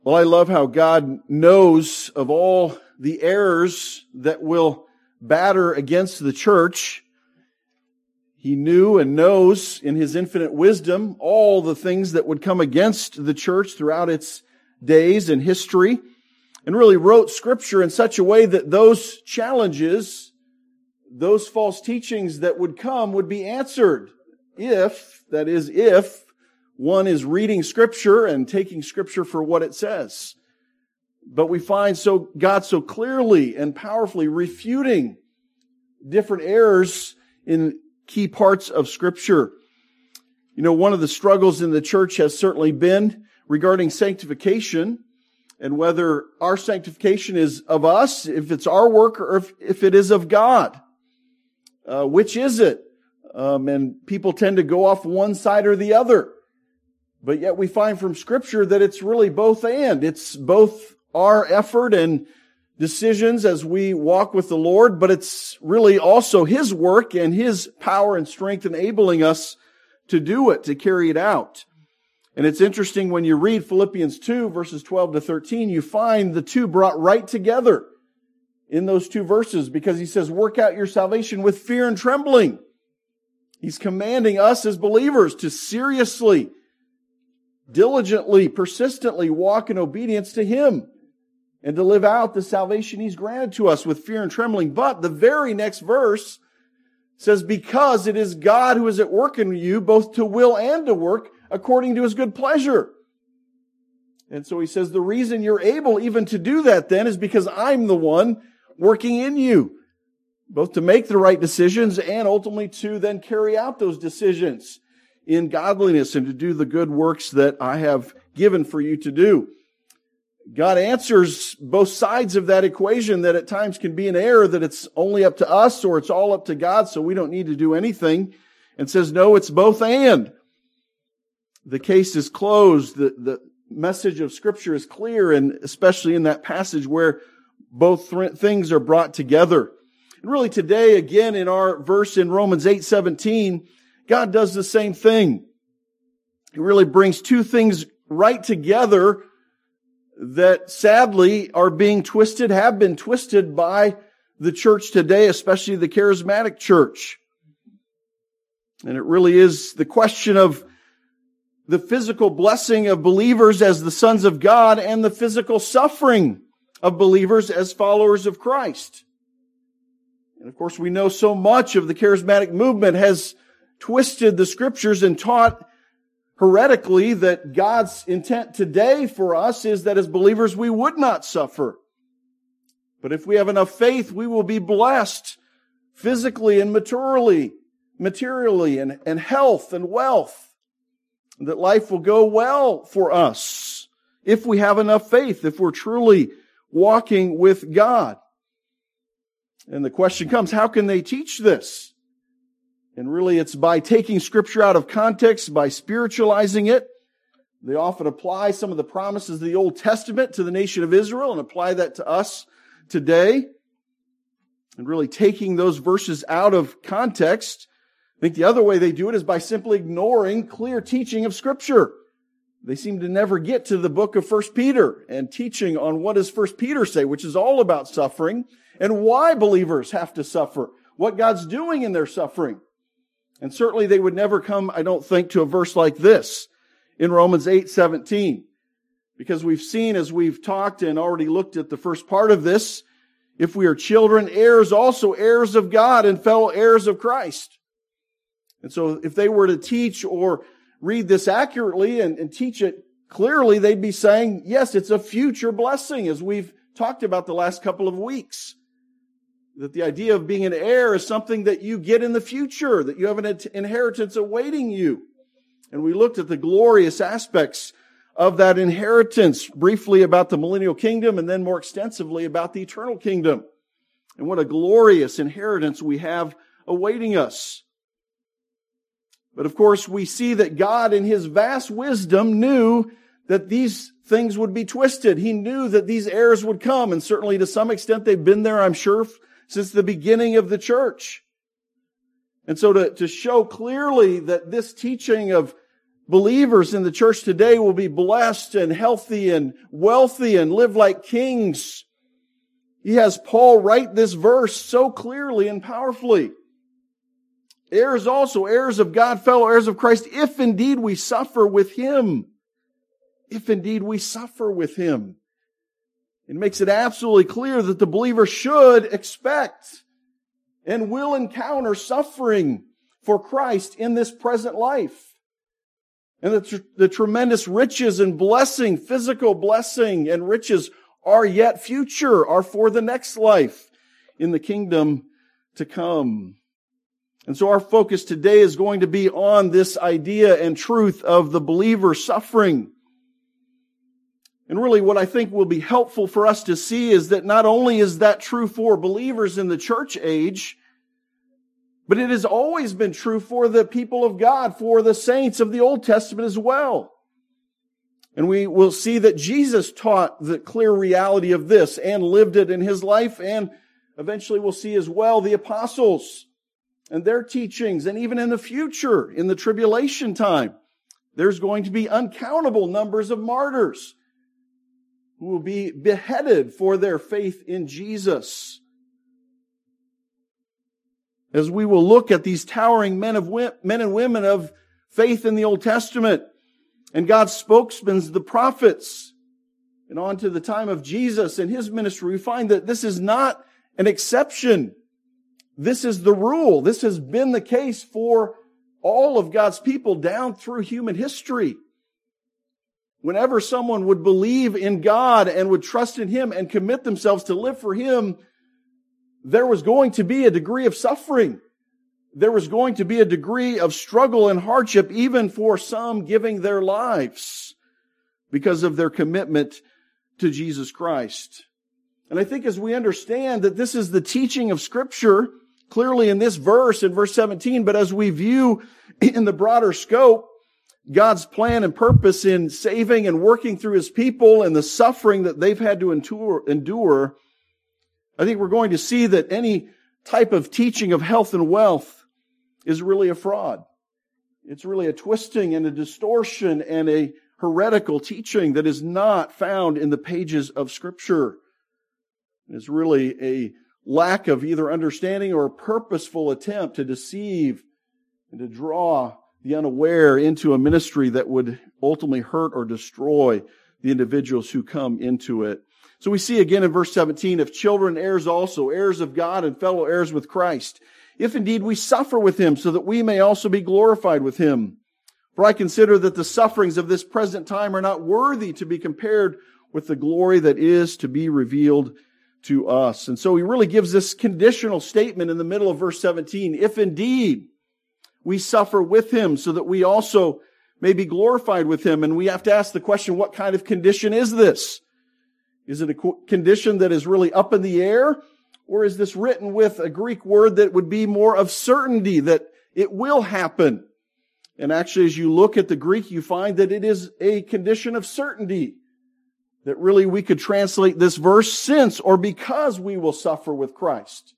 Well, I love how God knows of all the errors that will batter against the church. He knew and knows in His infinite wisdom all the things that would come against the church throughout its days and history, and really wrote Scripture in such a way that those challenges, those false teachings that would come would be answered if one is reading Scripture and taking Scripture for what it says. But we find God so clearly and powerfully refuting different errors in key parts of Scripture. You know, one of the struggles in the church has certainly been regarding sanctification and whether our sanctification is of us, if it's our work, or if it is of God. Which is it? And people tend to go off one side or the other. But yet we find from Scripture that it's really both and. It's both our effort and decisions as we walk with the Lord, but it's really also His work and His power and strength enabling us to do it, to carry it out. And it's interesting when you read Philippians 2, verses 12 to 13, you find the two brought right together in those two verses, because he says, work out your salvation with fear and trembling. He's commanding us as believers to seriously, diligently, persistently walk in obedience to Him and to live out the salvation He's granted to us with fear and trembling. But the very next verse says, because it is God who is at work in you, both to will and to work according to His good pleasure. And so he says, the reason you're able even to do that then is because I'm the one working in you, both to make the right decisions and ultimately to then carry out those decisions in godliness and to do the good works that I have given for you to do. God answers both sides of that equation, that at times can be an error, that it's only up to us or it's all up to God, so we don't need to do anything, and says, no, it's both and. The case is closed. The message of Scripture is clear, and especially in that passage where both things are brought together. And really today, again, in our verse in Romans 8:17, God does the same thing. He really brings two things right together that sadly are being twisted, have been twisted by the church today, especially the charismatic church. And it really is the question of the physical blessing of believers as the sons of God and the physical suffering of believers as followers of Christ. And of course, we know so much of the charismatic movement has twisted the Scriptures and taught heretically that God's intent today for us is that as believers we would not suffer. But if we have enough faith, we will be blessed physically and materially and health and wealth. That life will go well for us if we have enough faith, if we're truly walking with God. And the question comes, how can they teach this? And really it's by taking Scripture out of context, by spiritualizing it. They often apply some of the promises of the Old Testament to the nation of Israel and apply that to us today. And really taking those verses out of context. I think the other way they do it is by simply ignoring clear teaching of Scripture. They seem to never get to the book of 1 Peter and teaching on what does 1 Peter say, which is all about suffering and why believers have to suffer, what God's doing in their suffering. And certainly they would never come, I don't think, to a verse like this in Romans 8:17. Because we've seen, as we've talked and already looked at the first part of this, if we are children, heirs, also heirs of God and fellow heirs of Christ. And so if they were to teach or read this accurately and teach it clearly, they'd be saying, yes, it's a future blessing, as we've talked about the last couple of weeks. That the idea of being an heir is something that you get in the future, that you have an inheritance awaiting you. And we looked at the glorious aspects of that inheritance, briefly about the millennial kingdom and then more extensively about the eternal kingdom. And what a glorious inheritance we have awaiting us. But of course, we see that God in His vast wisdom knew that these things would be twisted. He knew that these errors would come, and certainly to some extent they've been there, I'm sure, since the beginning of the church. And so to show clearly that this teaching of believers in the church today will be blessed and healthy and wealthy and live like kings. He has Paul write this verse so clearly and powerfully. Heirs also, heirs of God, fellow heirs of Christ, if indeed we suffer with Him. If indeed we suffer with Him. It makes it absolutely clear that the believer should expect and will encounter suffering for Christ in this present life. And the tremendous riches and blessing, physical blessing and riches are yet future, are for the next life in the kingdom to come. And so our focus today is going to be on this idea and truth of the believer suffering. And really what I think will be helpful for us to see is that not only is that true for believers in the church age, but it has always been true for the people of God, for the saints of the Old Testament as well. And we will see that Jesus taught the clear reality of this and lived it in His life, and eventually we'll see as well the apostles and their teachings, and even in the future, in the tribulation time, there's going to be uncountable numbers of martyrs who will be beheaded for their faith in Jesus. As we will look at these towering men and women of faith in the Old Testament, and God's spokesmen, the prophets, and on to the time of Jesus and His ministry, we find that this is not an exception. This is the rule. This has been the case for all of God's people down through human history. Whenever someone would believe in God and would trust in Him and commit themselves to live for Him, there was going to be a degree of suffering. There was going to be a degree of struggle and hardship, even for some giving their lives because of their commitment to Jesus Christ. And I think as we understand that this is the teaching of Scripture, clearly in this verse, in verse 17, but as we view in the broader scope, God's plan and purpose in saving and working through His people and the suffering that they've had to endure, I think we're going to see that any type of teaching of health and wealth is really a fraud. It's really a twisting and a distortion and a heretical teaching that is not found in the pages of Scripture. It's really a lack of either understanding or a purposeful attempt to deceive and to draw the unaware into a ministry that would ultimately hurt or destroy the individuals who come into it. So we see again in verse 17, if children, heirs also, heirs of God and fellow heirs with Christ, if indeed we suffer with Him, so that we may also be glorified with Him. For I consider that the sufferings of this present time are not worthy to be compared with the glory that is to be revealed to us. And so He really gives this conditional statement in the middle of verse 17, if indeed we suffer with Him, so that we also may be glorified with Him. And we have to ask the question, what kind of condition is this? Is it a condition that is really up in the air? Or is this written with a Greek word that would be more of certainty that it will happen? And actually, as you look at the Greek, you find that it is a condition of certainty. That really we could translate this verse, since or because we will suffer with Christ.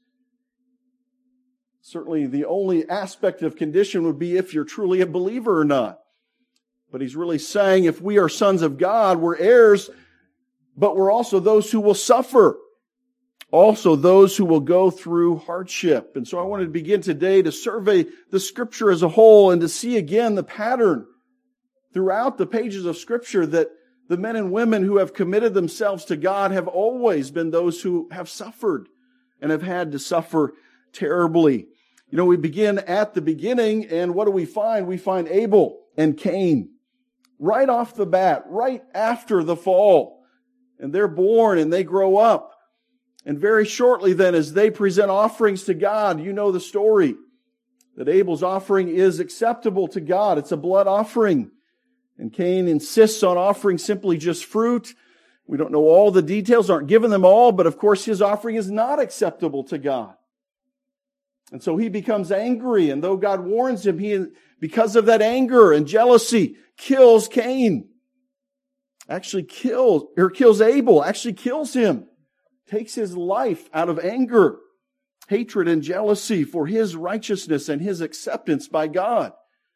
Certainly the only aspect of condition would be if you're truly a believer or not. But he's really saying if we are sons of God, we're heirs, but we're also those who will suffer. Also those who will go through hardship. And so I wanted to begin today to survey the Scripture as a whole and to see again the pattern throughout the pages of Scripture that the men and women who have committed themselves to God have always been those who have suffered and have had to suffer terribly. You know, we begin at the beginning, and what do we find? We find Abel and Cain right off the bat, right after the fall. And they're born and they grow up. And very shortly then, as they present offerings to God, you know the story, that Abel's offering is acceptable to God. It's a blood offering. And Cain insists on offering simply just fruit. We don't know all the details, aren't given them all, but of course his offering is not acceptable to God. And so he becomes angry, and though God warns him, he, because of that anger and jealousy, kills Cain. Actually kills Abel, actually kills him. Takes his life out of anger, hatred, and jealousy for his righteousness and his acceptance by God.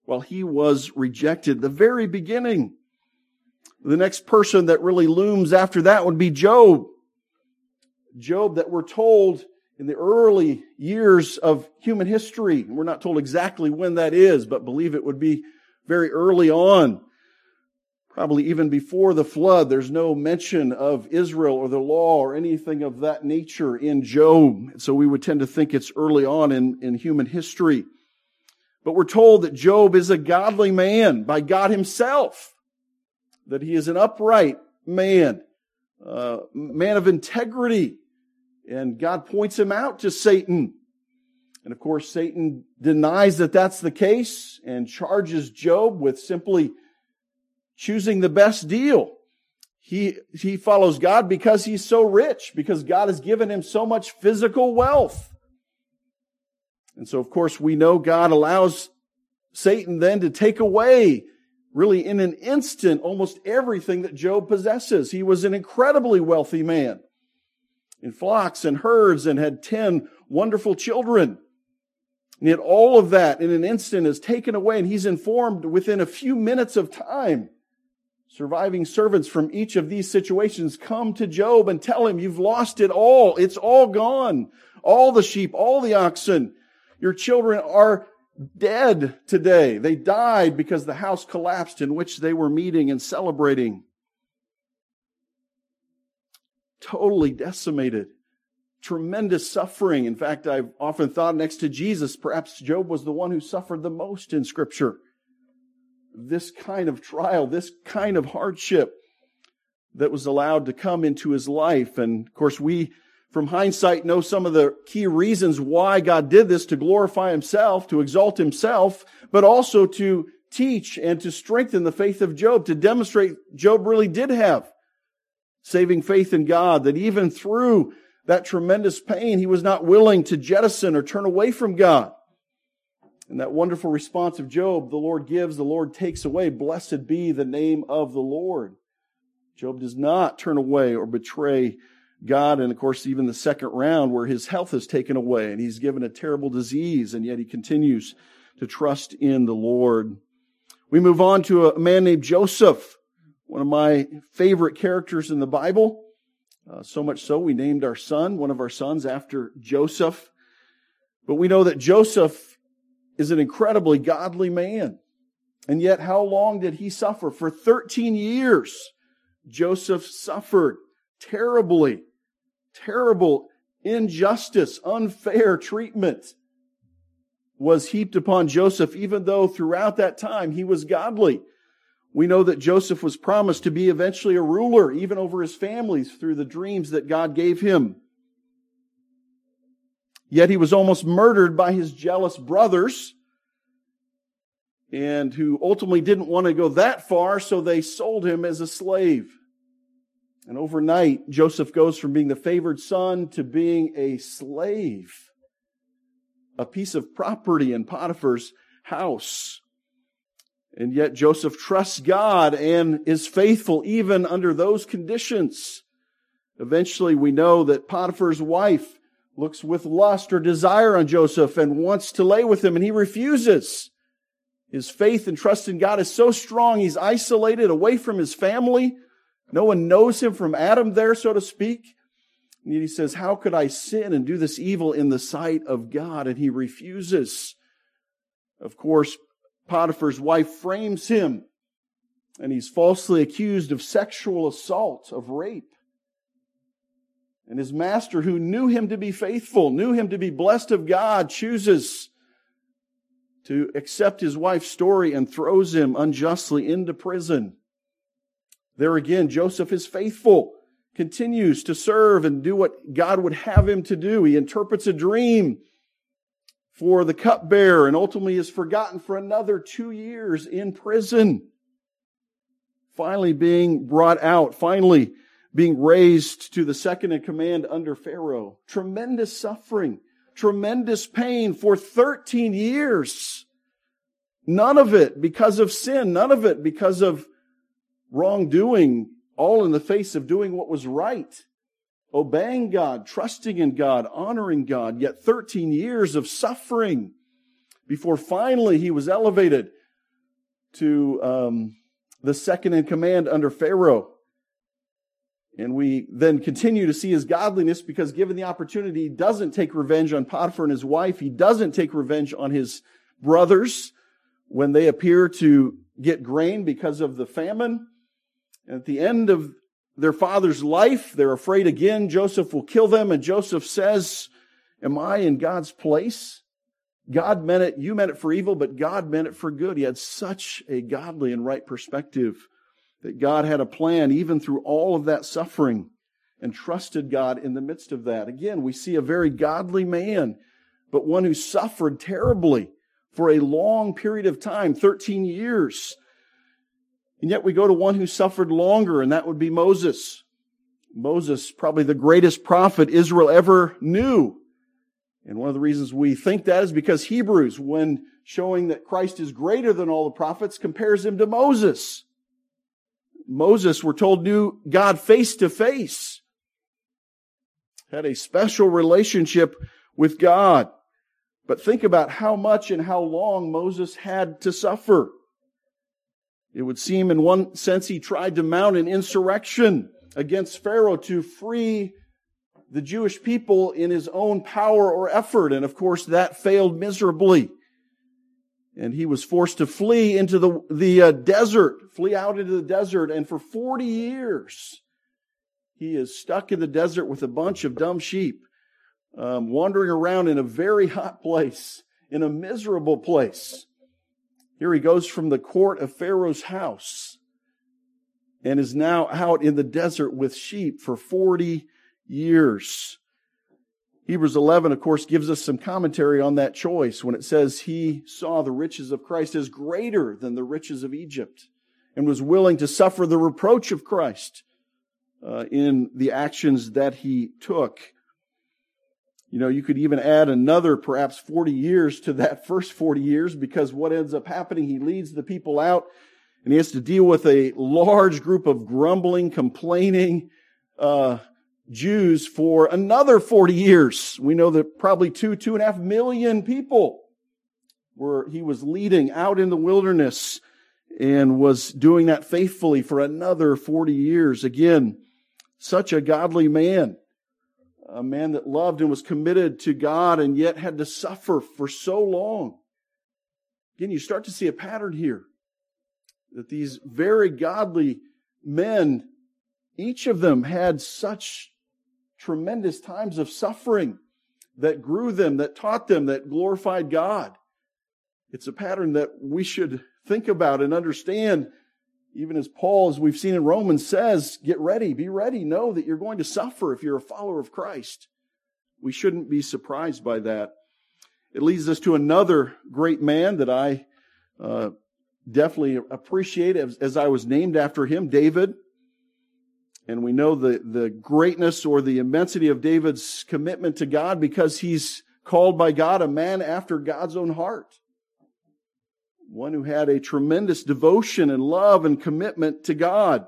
while he was rejected. The very beginning. The next person that really looms after that would be Job. Job that we're told in the early years of human history. We're not told exactly when that is, but believe it would be very early on. Probably even before the flood. There's no mention of Israel or the law or anything of that nature in Job. So we would tend to think it's early on in human history. But we're told that Job is a godly man by God himself. That he is an upright man. Man of integrity. And God points him out to Satan. And of course, Satan denies that that's the case and charges Job with simply choosing the best deal. He follows God because he's so rich, because God has given him so much physical wealth. And so, of course, we know God allows Satan then to take away, really in an instant, almost everything that Job possesses. He was an incredibly wealthy man, in flocks and herds, and had 10 wonderful children. And yet all of that in an instant is taken away, and he's informed within a few minutes of time. Surviving servants from each of these situations come to Job and tell him, you've lost it all. It's all gone. All the sheep, all the oxen. Your children are dead today. They died because the house collapsed in which they were meeting and celebrating. Totally decimated. Tremendous suffering. In fact, I've often thought next to Jesus, perhaps Job was the one who suffered the most in Scripture. This kind of trial, this kind of hardship that was allowed to come into his life. And of course, we, from hindsight, know some of the key reasons why God did this: to glorify himself, to exalt himself, but also to teach and to strengthen the faith of Job, to demonstrate Job really did have saving faith in God, that even through that tremendous pain, he was not willing to jettison or turn away from God. And that wonderful response of Job, the Lord gives, the Lord takes away. Blessed be the name of the Lord. Job does not turn away or betray God. And of course, even the second round where his health is taken away and he's given a terrible disease, and yet he continues to trust in the Lord. We move on to a man named Joseph, one of my favorite characters in the Bible. So much so, we named one of our sons after Joseph. But we know that Joseph is an incredibly godly man. And yet, how long did he suffer? For 13 years, Joseph suffered terribly. Terrible injustice, unfair treatment was heaped upon Joseph, even though throughout that time he was godly. We know that Joseph was promised to be eventually a ruler, even over his families, through the dreams that God gave him. Yet he was almost murdered by his jealous brothers, and who ultimately didn't want to go that far, so they sold him as a slave. And overnight, Joseph goes from being the favored son to being a slave, a piece of property in Potiphar's house. And yet Joseph trusts God and is faithful even under those conditions. Eventually, we know that Potiphar's wife looks with lust or desire on Joseph and wants to lay with him, and he refuses. His faith and trust in God is so strong, he's isolated away from his family. No one knows him from Adam there, so to speak. And he says, how could I sin and do this evil in the sight of God? And he refuses. Of course, Potiphar's wife frames him, and he's falsely accused of sexual assault, of rape. And his master, who knew him to be faithful, knew him to be blessed of God, chooses to accept his wife's story and throws him unjustly into prison. There again, Joseph is faithful, continues to serve and do what God would have him to do. He interprets a dream for the cupbearer and ultimately is forgotten for another 2 years in prison. Finally being brought out, finally being raised to the second in command under Pharaoh. Tremendous suffering, tremendous pain for 13 years. None of it because of sin, none of it because of wrongdoing, all in the face of doing what was right. Obeying God, trusting in God, honoring God, yet 13 years of suffering before finally he was elevated to the second in command under Pharaoh. And we then continue to see his godliness because given the opportunity, he doesn't take revenge on Potiphar and his wife. He doesn't take revenge on his brothers when they appear to get grain because of the famine. And at the end of their father's life, they're afraid again. Joseph will kill them. And Joseph says, am I in God's place? God meant it, you meant it for evil, but God meant it for good. He had such a godly and right perspective that God had a plan even through all of that suffering and trusted God in the midst of that. Again, we see a very godly man, but one who suffered terribly for a long period of time, 13 years. And yet we go to one who suffered longer, and that would be Moses. Moses, probably the greatest prophet Israel ever knew. And one of the reasons we think that is because Hebrews, when showing that Christ is greater than all the prophets, compares him to Moses. Moses, we're told, knew God face to face, had a special relationship with God. But think about how much and how long Moses had to suffer. It would seem in one sense he tried to mount an insurrection against Pharaoh to free the Jewish people in his own power or effort. And of course that failed miserably. And he was forced to flee into the desert, flee out into the desert. And for 40 years, he is stuck in the desert with a bunch of dumb sheep, wandering around in a very hot place, in a miserable place. Here he goes from the court of Pharaoh's house and is now out in the desert with sheep for 40 years. Hebrews 11, of course, gives us some commentary on that choice when it says he saw the riches of Christ as greater than the riches of Egypt and was willing to suffer the reproach of Christ in the actions that he took. You know, you could even add another perhaps 40 years to that first 40 years because what ends up happening, he leads the people out and he has to deal with a large group of grumbling, complaining Jews for another 40 years. We know that probably 2.5 million people he was leading out in the wilderness and was doing that faithfully for another 40 years. Again, such a godly man, a man that loved and was committed to God and yet had to suffer for so long. Again, you start to see a pattern here that these very godly men, each of them had such tremendous times of suffering that grew them, that taught them, that glorified God. It's a pattern that we should think about and understand, even as Paul, as we've seen in Romans, says, get ready, be ready, know that you're going to suffer if you're a follower of Christ. We shouldn't be surprised by that. It leads us to another great man that I definitely appreciate as I was named after him, David. And we know the greatness or the immensity of David's commitment to God because he's called by God a man after God's own heart. One who had a tremendous devotion and love and commitment to God.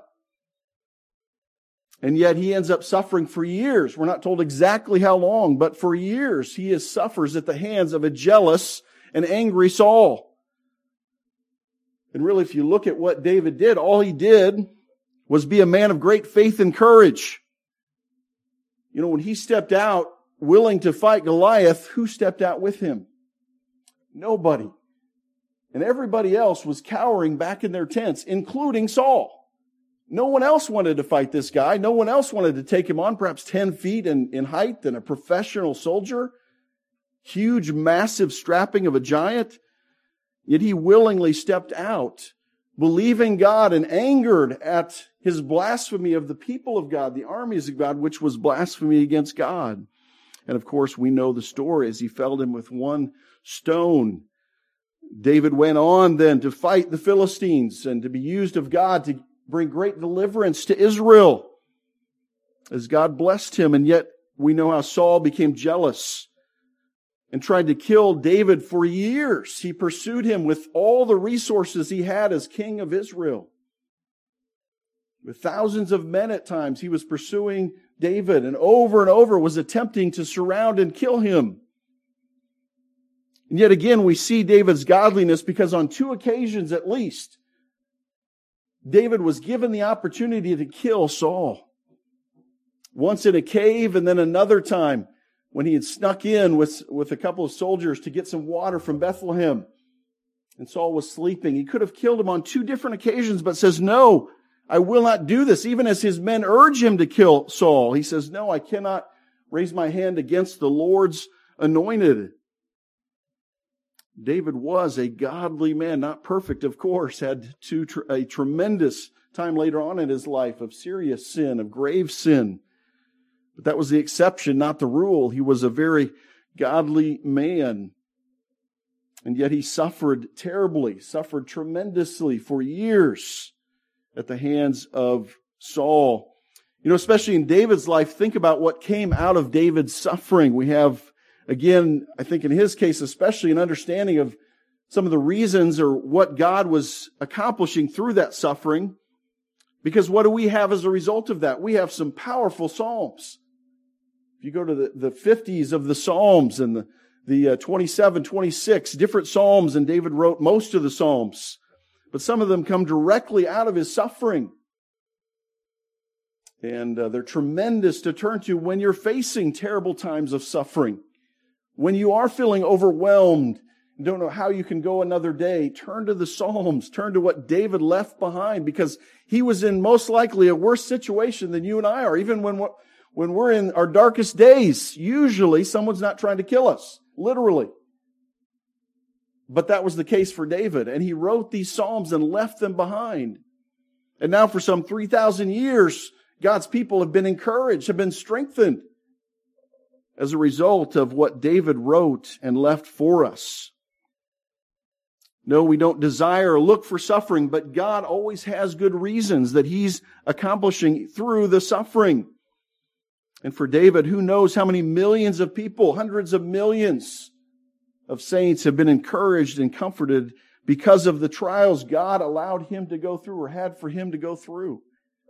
And yet he ends up suffering for years. We're not told exactly how long, but for years he suffers at the hands of a jealous and angry Saul. And really, if you look at what David did, all he did was be a man of great faith and courage. You know, when he stepped out willing to fight Goliath, who stepped out with him? Nobody. And everybody else was cowering back in their tents, including Saul. No one else wanted to fight this guy. No one else wanted to take him on, perhaps 10 feet in height and a professional soldier. Huge, massive strapping of a giant. Yet he willingly stepped out, believing God and angered at his blasphemy of the people of God, the armies of God, which was blasphemy against God. And of course, we know the story as he felled him with one stone. David went on then to fight the Philistines and to be used of God to bring great deliverance to Israel as God blessed him. And yet we know how Saul became jealous and tried to kill David for years. He pursued him with all the resources he had as king of Israel. With thousands of men at times, he was pursuing David and over was attempting to surround and kill him. And yet again, we see David's godliness because on 2 occasions at least, David was given the opportunity to kill Saul. Once in a cave, and then another time when he had snuck in with a couple of soldiers to get some water from Bethlehem. And Saul was sleeping. He could have killed him on 2 different occasions, but says, no, I will not do this. Even as his men urge him to kill Saul, he says, no, I cannot raise my hand against the Lord's anointed. David was a godly man, not perfect, of course, had a tremendous time later on in his life of serious sin, of grave sin. But that was the exception, not the rule. He was a very godly man. And yet he suffered terribly, suffered tremendously for years at the hands of Saul. You know, especially in David's life, think about what came out of David's suffering. We have, again, I think in his case especially, an understanding of some of the reasons or what God was accomplishing through that suffering. Because what do we have as a result of that? We have some powerful Psalms. If you go to the 50s of the Psalms and the 27, 26 different Psalms, and David wrote most of the Psalms, but some of them come directly out of his suffering. And they're tremendous to turn to when you're facing terrible times of suffering. When you are feeling overwhelmed and don't know how you can go another day, turn to the Psalms, turn to what David left behind, because he was in most likely a worse situation than you and I are. Even when we're in our darkest days, usually someone's not trying to kill us, literally. But that was the case for David, and he wrote these Psalms and left them behind. And now for some 3,000 years, God's people have been encouraged, have been strengthened as a result of what David wrote and left for us. No, we don't desire or look for suffering, but God always has good reasons that He's accomplishing through the suffering. And for David, who knows how many millions of people, hundreds of millions of saints have been encouraged and comforted because of the trials God allowed him to go through or had for him to go through.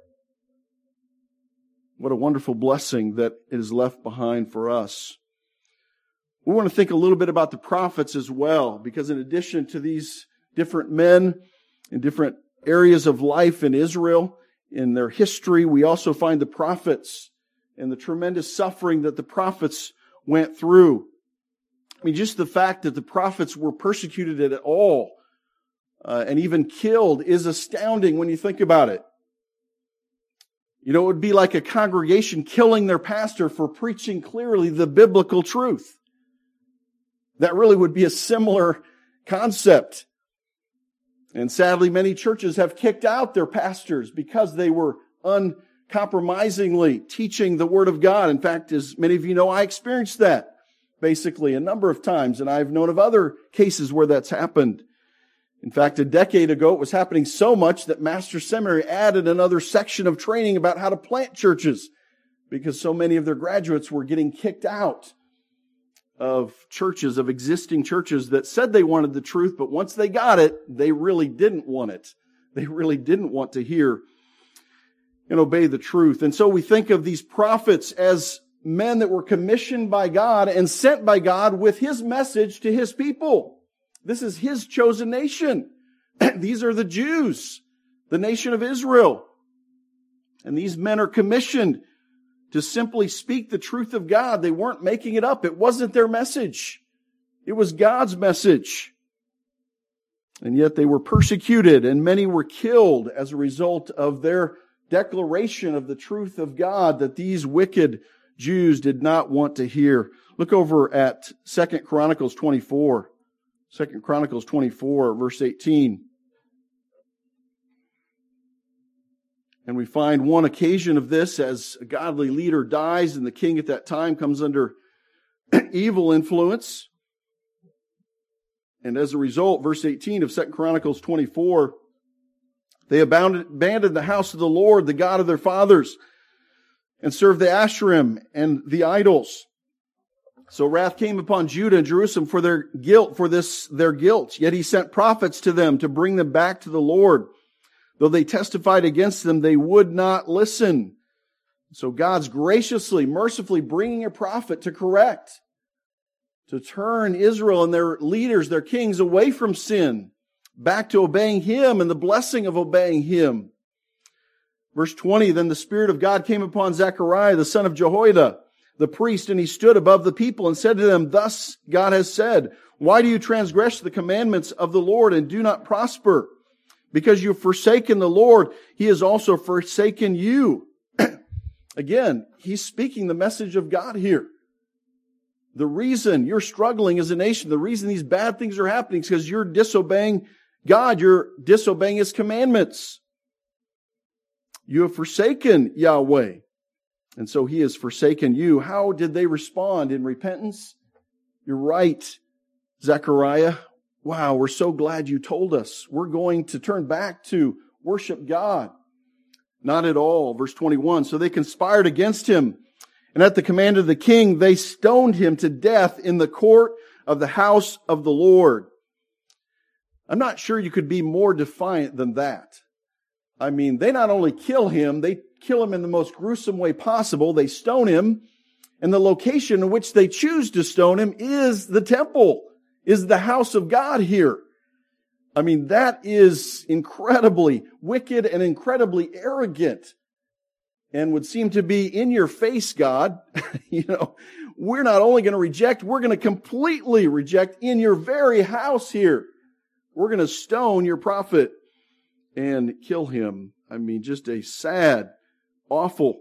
What a wonderful blessing that is left behind for us. We want to think a little bit about the prophets as well, because in addition to these different men in different areas of life in Israel, in their history, we also find the prophets and the tremendous suffering that the prophets went through. I mean, just the fact that the prophets were persecuted at all and even killed is astounding when you think about it. You know, it would be like a congregation killing their pastor for preaching clearly the biblical truth. That really would be a similar concept. And sadly, many churches have kicked out their pastors because they were uncompromisingly teaching the Word of God. In fact, as many of you know, I experienced that basically a number of times, and I've known of other cases where that's happened. In fact, a decade ago, it was happening so much that Master's Seminary added another section of training about how to plant churches because so many of their graduates were getting kicked out of churches, of existing churches that said they wanted the truth, but once they got it, they really didn't want it. They really didn't want to hear and obey the truth. And so we think of these prophets as men that were commissioned by God and sent by God with His message to His people. This is His chosen nation. These are the Jews, the nation of Israel. And these men are commissioned to simply speak the truth of God. They weren't making it up. It wasn't their message. It was God's message. And yet they were persecuted and many were killed as a result of their declaration of the truth of God that these wicked Jews did not want to hear. Look over at 2 Chronicles 24. 2 Chronicles 24, verse 18. And we find one occasion of this as a godly leader dies and the king at that time comes under evil influence. And as a result, verse 18 of 2 Chronicles 24, they abandoned the house of the Lord, the God of their fathers, and served the Asherim and the idols. So wrath came upon Judah and Jerusalem for their guilt, their guilt. Yet He sent prophets to them to bring them back to the Lord. Though they testified against them, they would not listen. So God's graciously, mercifully bringing a prophet to correct, to turn Israel and their leaders, their kings, away from sin, back to obeying Him and the blessing of obeying Him. Verse 20, then the Spirit of God came upon Zechariah, the son of Jehoiada, the priest, and he stood above the people and said to them, thus God has said, why do you transgress the commandments of the Lord and do not prosper? Because you have forsaken the Lord, He has also forsaken you. Again, he's speaking the message of God here. The reason you're struggling as a nation, the reason these bad things are happening is because you're disobeying God. You're disobeying His commandments. You have forsaken Yahweh. And so He has forsaken you. How did they respond in repentance? You're right, Zechariah. Wow, we're so glad you told us. We're going to turn back to worship God. Not at all. Verse 21, so they conspired against him. And at the command of the king, they stoned him to death in the court of the house of the Lord. I'm not sure you could be more defiant than that. I mean, they not only kill him, they kill him in the most gruesome way possible. They stone him. And the location in which they choose to stone him is the temple, is the house of God here. I mean, that is incredibly wicked and incredibly arrogant. And would seem to be in your face, God. We're not only going to reject, we're going to completely reject in your very house here. We're going to stone your prophet and kill him. I mean, just a sad, awful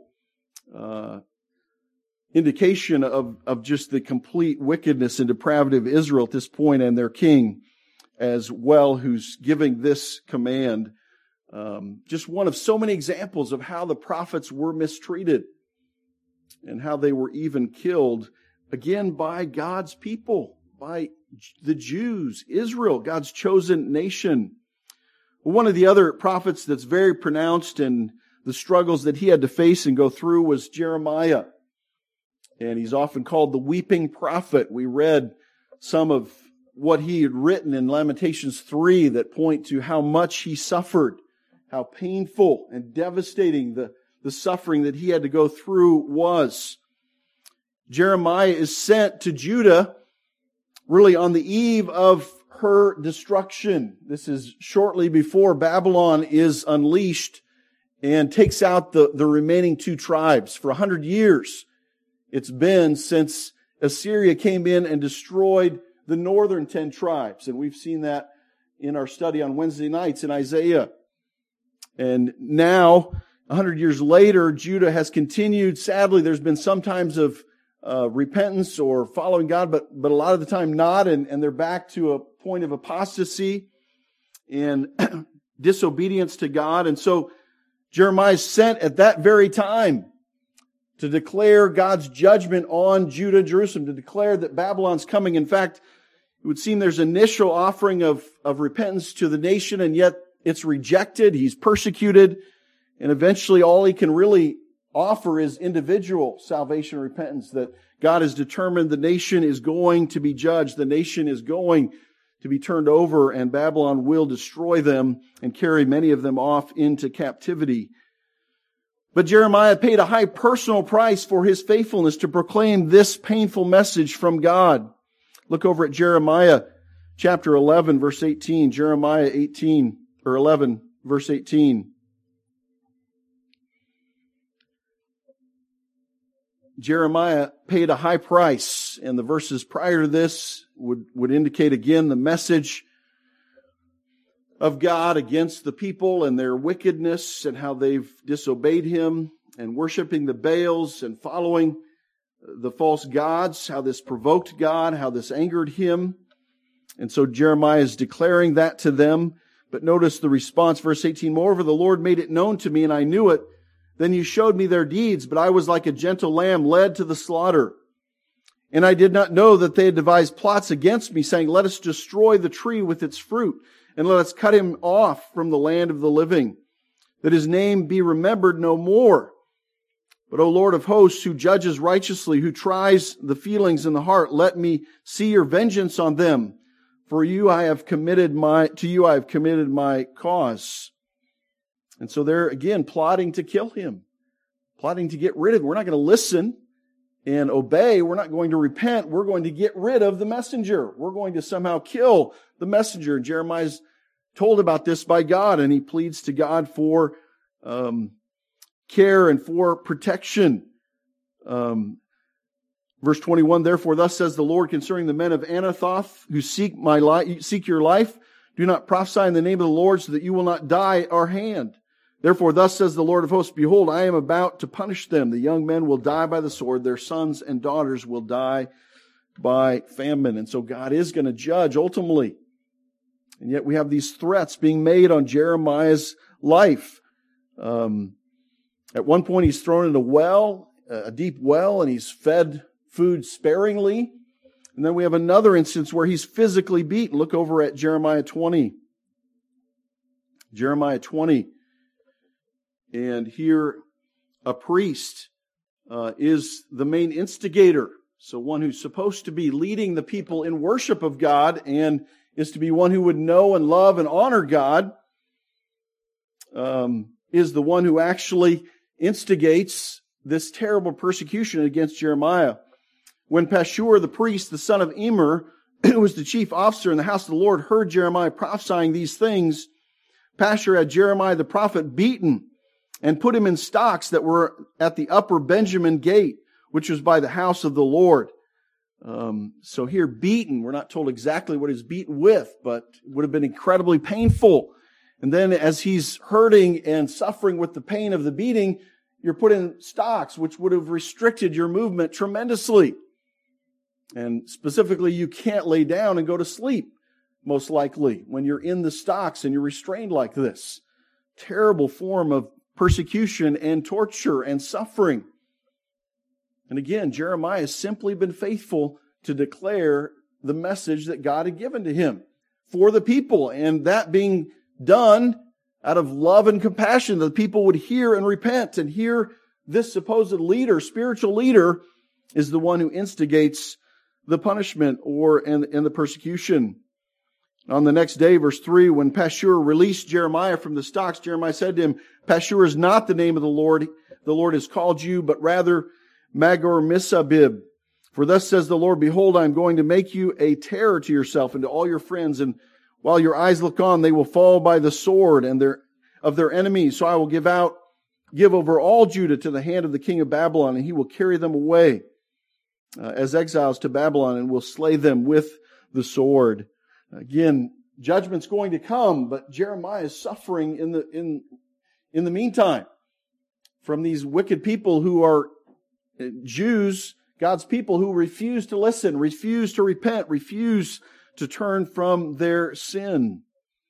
indication of just the complete wickedness and depravity of Israel at this point, and their king as well, who's giving this command. Just one of so many examples of how the prophets were mistreated and how they were even killed, again, by God's people, by the Jews, Israel, God's chosen nation. One of the other prophets that's very pronounced in the struggles that he had to face and go through was Jeremiah. And he's often called the weeping prophet. We read some of what he had written in Lamentations 3 that point to how much he suffered, how painful and devastating the suffering that he had to go through was. Jeremiah is sent to Judah really on the eve of her destruction. This is shortly before Babylon is unleashed and takes out the remaining two tribes. For 100 years it's been since Assyria came in and destroyed the northern 10 tribes. And we've seen that in our study on Wednesday nights in Isaiah. And now, 100 years later, Judah has continued. Sadly, there's been some times of repentance or following God, but a lot of the time not. And they're back to a point of apostasy and disobedience to God. And so Jeremiah is sent at that very time to declare God's judgment on Judah and Jerusalem, to declare that Babylon's coming. In fact, it would seem there's initial offering of repentance to the nation, and yet it's rejected. He's persecuted. And eventually all he can really offer is individual salvation and repentance, that God has determined the nation is going to be judged. The nation is going to be turned over, and Babylon will destroy them and carry many of them off into captivity. But Jeremiah paid a high personal price for his faithfulness to proclaim this painful message from God. Look over at Jeremiah chapter 11, verse 18. Jeremiah 11, verse 18. Jeremiah paid a high price, and the verses prior to this would indicate again the message of God against the people and their wickedness and how they've disobeyed Him and worshiping the Baals and following the false gods, how this provoked God, how this angered Him. And so Jeremiah is declaring that to them. But notice the response, verse 18, moreover, the Lord made it known to me, and I knew it. Then you showed me their deeds, but I was like a gentle lamb led to the slaughter. And I did not know that they had devised plots against me, saying, let us destroy the tree with its fruit, and let us cut him off from the land of the living, that his name be remembered no more. But, O Lord of hosts, who judges righteously, who tries the feelings in the heart, let me see your vengeance on them. For to you I have committed my cause. And so they're again plotting to kill him, plotting to get rid of him. We're not going to listen. and obey, we're not going to repent. We're going to get rid of the messenger. We're going to somehow kill the messenger. Jeremiah's told about this by God, and he pleads to God for care and for protection. Verse 21, therefore, thus says the Lord concerning the men of Anathoth who seek your life, do not prophesy in the name of the Lord so that you will not die at our hand. Therefore, thus says the Lord of hosts, behold, I am about to punish them. The young men will die by the sword. Their sons and daughters will die by famine. And so God is going to judge ultimately. And yet we have these threats being made on Jeremiah's life. At one point, he's thrown in a deep well, and he's fed food sparingly. And then we have another instance where he's physically beaten. Look over at Jeremiah 20. Jeremiah 20. And here a priest is the main instigator. So one who's supposed to be leading the people in worship of God and is to be one who would know and love and honor God, is the one who actually instigates this terrible persecution against Jeremiah. When Pashur the priest, the son of Immer, who was the chief officer in the house of the Lord, heard Jeremiah prophesying these things, Pashur had Jeremiah the prophet beaten and put him in stocks that were at the upper Benjamin gate, which was by the house of the Lord. So here, beaten, we're not told exactly what he's beaten with, but it would have been incredibly painful. And then as he's hurting and suffering with the pain of the beating, you're put in stocks, which would have restricted your movement tremendously. And specifically, you can't lay down and go to sleep, most likely, when you're in the stocks and you're restrained like this. Terrible form of persecution and torture and suffering. And again, Jeremiah has simply been faithful to declare the message that God had given to him for the people. And that being done out of love and compassion, the people would hear and repent. And here, this supposed leader, spiritual leader, is the one who instigates the punishment and the persecution. On the next day, verse 3, when Pashur released Jeremiah from the stocks, Jeremiah said to him, Pashur is not the name of the Lord. The Lord has called you, but rather Magor-Missabib. For thus says the Lord, behold, I am going to make you a terror to yourself and to all your friends. And while your eyes look on, they will fall by the sword and of their enemies. So I will give over all Judah to the hand of the king of Babylon, and he will carry them away as exiles to Babylon, and will slay them with the sword. Again, judgment's going to come, but Jeremiah is suffering in the meantime from these wicked people who are Jews, God's people, who refuse to listen, refuse to repent, refuse to turn from their sin.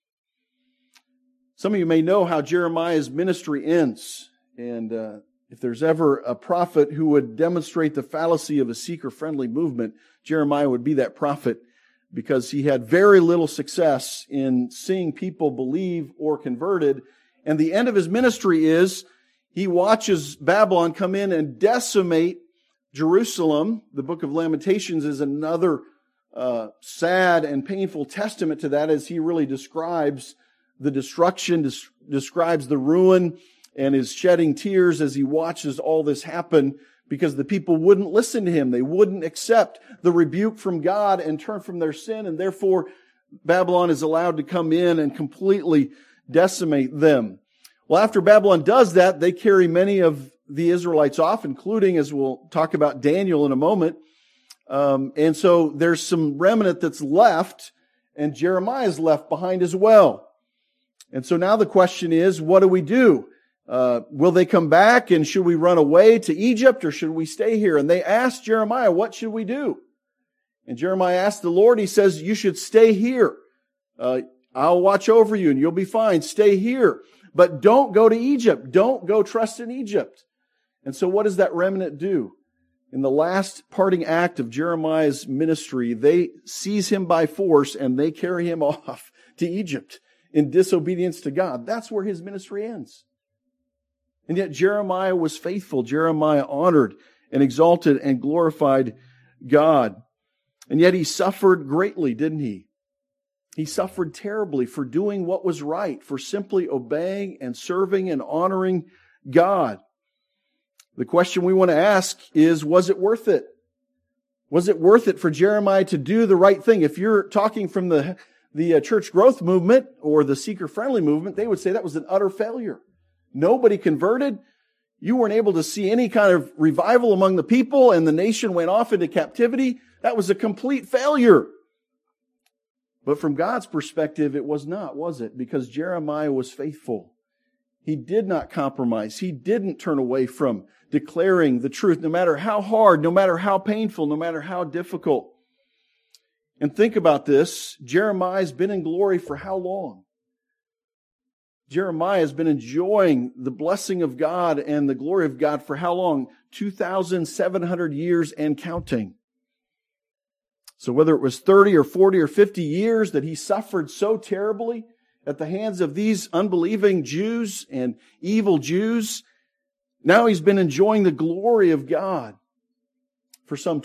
Some of you may know how Jeremiah's ministry ends. And if there's ever a prophet who would demonstrate the fallacy of a seeker-friendly movement, Jeremiah would be that prophet, because he had very little success in seeing people believe or converted. And the end of his ministry is he watches Babylon come in and decimate Jerusalem. The book of Lamentations is another sad and painful testament to that, as he really describes the destruction, describes the ruin, and is shedding tears as he watches all this happen, because the people wouldn't listen to him. They wouldn't accept the rebuke from God and turn from their sin, and therefore Babylon is allowed to come in and completely decimate them. Well, after Babylon does that, they carry many of the Israelites off, including, as we'll talk about, Daniel in a moment. And so there's some remnant that's left, and Jeremiah is left behind as well. And so now the question is, what do we do? Will they come back, and should we run away to Egypt, or should we stay here? And they asked Jeremiah, what should we do? And Jeremiah asked the Lord, he says, you should stay here. I'll watch over you and you'll be fine. Stay here. But don't go to Egypt. Don't go trust in Egypt. And so what does that remnant do? In the last parting act of Jeremiah's ministry, they seize him by force and they carry him off to Egypt in disobedience to God. That's where his ministry ends. And yet Jeremiah was faithful. Jeremiah honored and exalted and glorified God. And yet he suffered greatly, didn't he? He suffered terribly for doing what was right, for simply obeying and serving and honoring God. The question we want to ask is, was it worth it? Was it worth it for Jeremiah to do the right thing? If you're talking from the church growth movement or the seeker-friendly movement, they would say that was an utter failure. Nobody converted. You weren't able to see any kind of revival among the people, and the nation went off into captivity. That was a complete failure. But from God's perspective, it was not, was it? Because Jeremiah was faithful. He did not compromise. He didn't turn away from declaring the truth, no matter how hard, no matter how painful, no matter how difficult. And think about this. Jeremiah's been in glory for how long? Jeremiah has been enjoying the blessing of God and the glory of God for how long? 2,700 years and counting. So whether it was 30 or 40 or 50 years that he suffered so terribly at the hands of these unbelieving Jews and evil Jews, now he's been enjoying the glory of God for some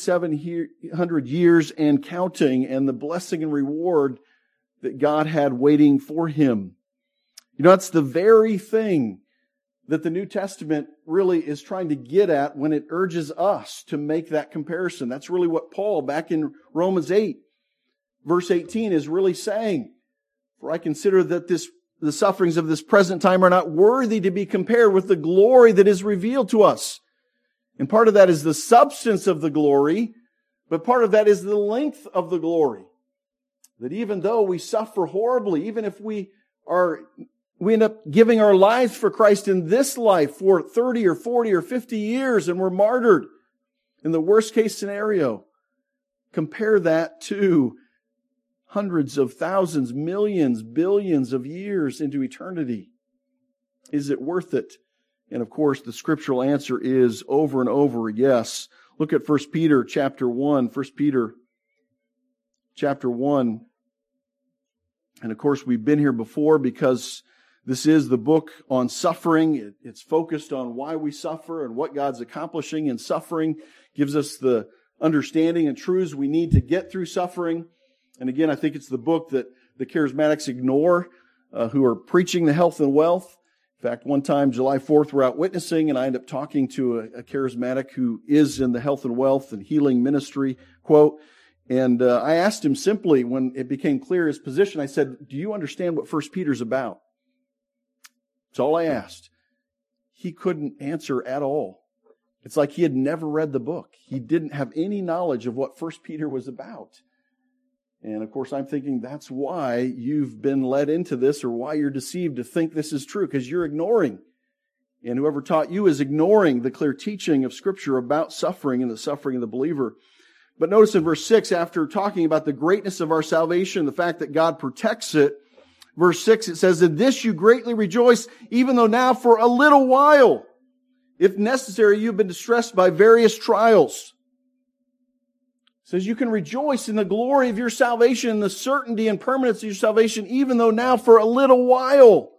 2,700 years and counting, and the blessing and reward that God had waiting for him. You know, that's the very thing that the New Testament really is trying to get at when it urges us to make that comparison. That's really what Paul, back in Romans 8, verse 18, is really saying. For I consider that the sufferings of this present time are not worthy to be compared with the glory that is revealed to us. And part of that is the substance of the glory, but part of that is the length of the glory. That even though we suffer horribly, even if we end up giving our lives for Christ in this life for 30 or 40 or 50 years, and we're martyred in the worst case scenario, compare that to hundreds of thousands, millions, billions of years into eternity. Is it worth it? And of course, the scriptural answer is over and over, yes. Look at 1 Peter chapter 1. 1 Peter chapter 1. And of course, we've been here before because this is the book on suffering. It's focused on why we suffer and what God's accomplishing in suffering. Gives us the understanding and truths we need to get through suffering. And again, I think it's the book that the charismatics ignore, who are preaching the health and wealth. In fact, one time, July 4th, we're out witnessing, and I end up talking to a charismatic who is in the health and wealth and healing ministry, quote. And I asked him simply, when it became clear his position, I said, do you understand what 1 Peter's about? That's all I asked. He couldn't answer at all. It's like he had never read the book. He didn't have any knowledge of what 1 Peter was about. And of course, I'm thinking that's why you've been led into this, or why you're deceived to think this is true, because you're ignoring. And whoever taught you is ignoring the clear teaching of Scripture about suffering and the suffering of the believer. But notice in verse 6, after talking about the greatness of our salvation, the fact that God protects it, verse 6, it says, in this you greatly rejoice, even though now for a little while, if necessary, you've been distressed by various trials. It says you can rejoice in the glory of your salvation and the certainty and permanence of your salvation, even though now for a little while.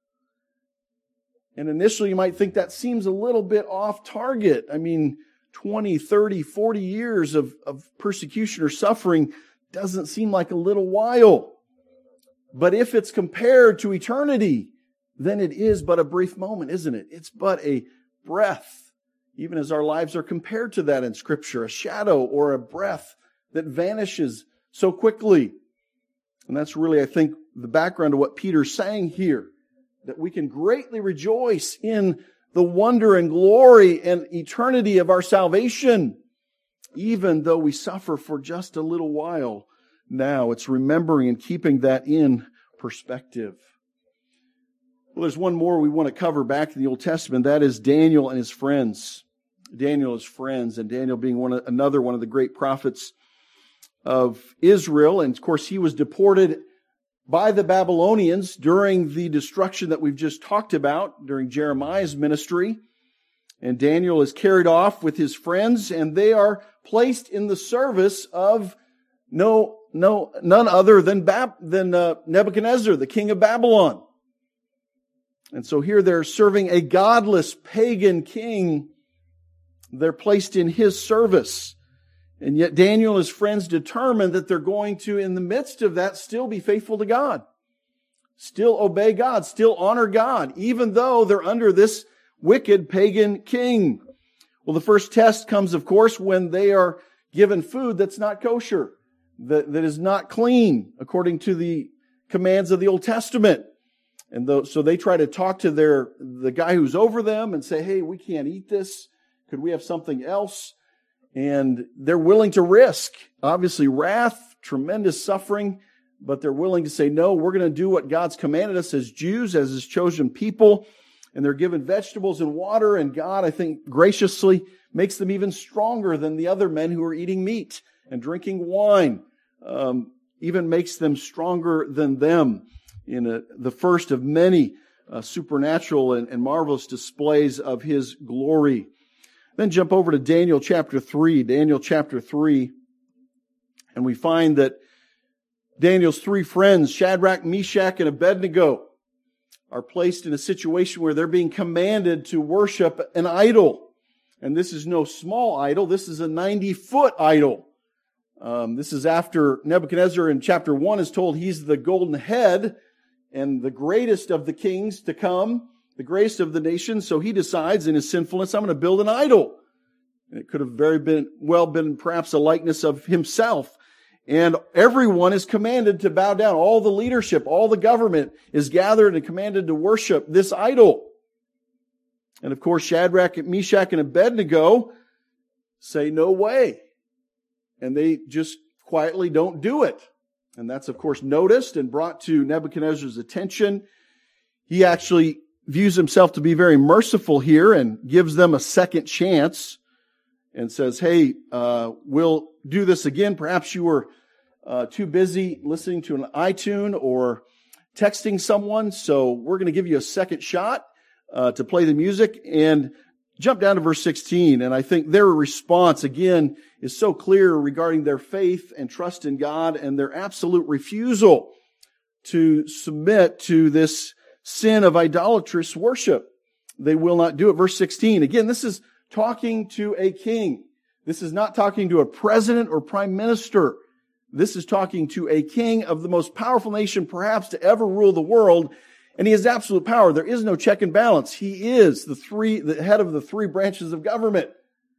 And initially you might think that seems a little bit off target. I mean, 20, 30, 40 years of persecution or suffering doesn't seem like a little while. But if it's compared to eternity, then it is but a brief moment, isn't it? It's but a breath. Even as our lives are compared to that in Scripture, a shadow or a breath that vanishes so quickly. And that's really, I think, the background of what Peter's saying here, that we can greatly rejoice in the wonder and glory and eternity of our salvation, even though we suffer for just a little while now. It's remembering and keeping that in perspective. Well, there's one more we want to cover back in the Old Testament. That is Daniel and his friends. Daniel and his friends, and Daniel being another one of the great prophets of Israel. And of course, he was deported by the Babylonians during the destruction that we've just talked about, during Jeremiah's ministry. And Daniel is carried off with his friends, and they are placed in the service of none other than Nebuchadnezzar, the king of Babylon. And so here they're serving a godless pagan king. They're placed in his service. And yet Daniel and his friends determined that they're going to, in the midst of that, still be faithful to God. Still obey God, still honor God, even though they're under this, wicked pagan king. Well, the first test comes, of course, when they are given food that's not kosher, that is not clean, according to the commands of the Old Testament. And so they try to talk to the guy who's over them and say, hey, we can't eat this. Could we have something else? And they're willing to risk, obviously, wrath, tremendous suffering, but they're willing to say, no, we're going to do what God's commanded us as Jews, as His chosen people. And they're given vegetables and water, and God, I think, graciously makes them even stronger than the other men who are eating meat and drinking wine. Even makes them stronger than them in the first of many supernatural and marvelous displays of His glory. Then jump over to Daniel chapter 3. Daniel chapter 3. And we find that Daniel's three friends, Shadrach, Meshach, and Abednego, are placed in a situation where they're being commanded to worship an idol. And this is no small idol. This is a 90-foot idol. This is after Nebuchadnezzar in chapter 1 is told he's the golden head and the greatest of the kings to come, the greatest of the nations. So he decides in his sinfulness, I'm going to build an idol. And it could have well been perhaps a likeness of himself. And everyone is commanded to bow down. All the leadership, all the government is gathered and commanded to worship this idol. And of course, Shadrach, Meshach, and Abednego say, no way. And they just quietly don't do it. And that's, of course, noticed and brought to Nebuchadnezzar's attention. He actually views himself to be very merciful here and gives them a second chance and says, hey, we'll do this again. Perhaps you were too busy listening to an iTunes or texting someone, so we're going to give you a second shot to play the music. And jump down to verse 16, and I think their response, again, is so clear regarding their faith and trust in God and their absolute refusal to submit to this sin of idolatrous worship. They will not do it. Verse 16, again, this is talking to a king. This is not talking to a president or prime minister. This is talking to a king of the most powerful nation perhaps to ever rule the world. And he has absolute power. There is no check and balance. He is the head of the three branches of government.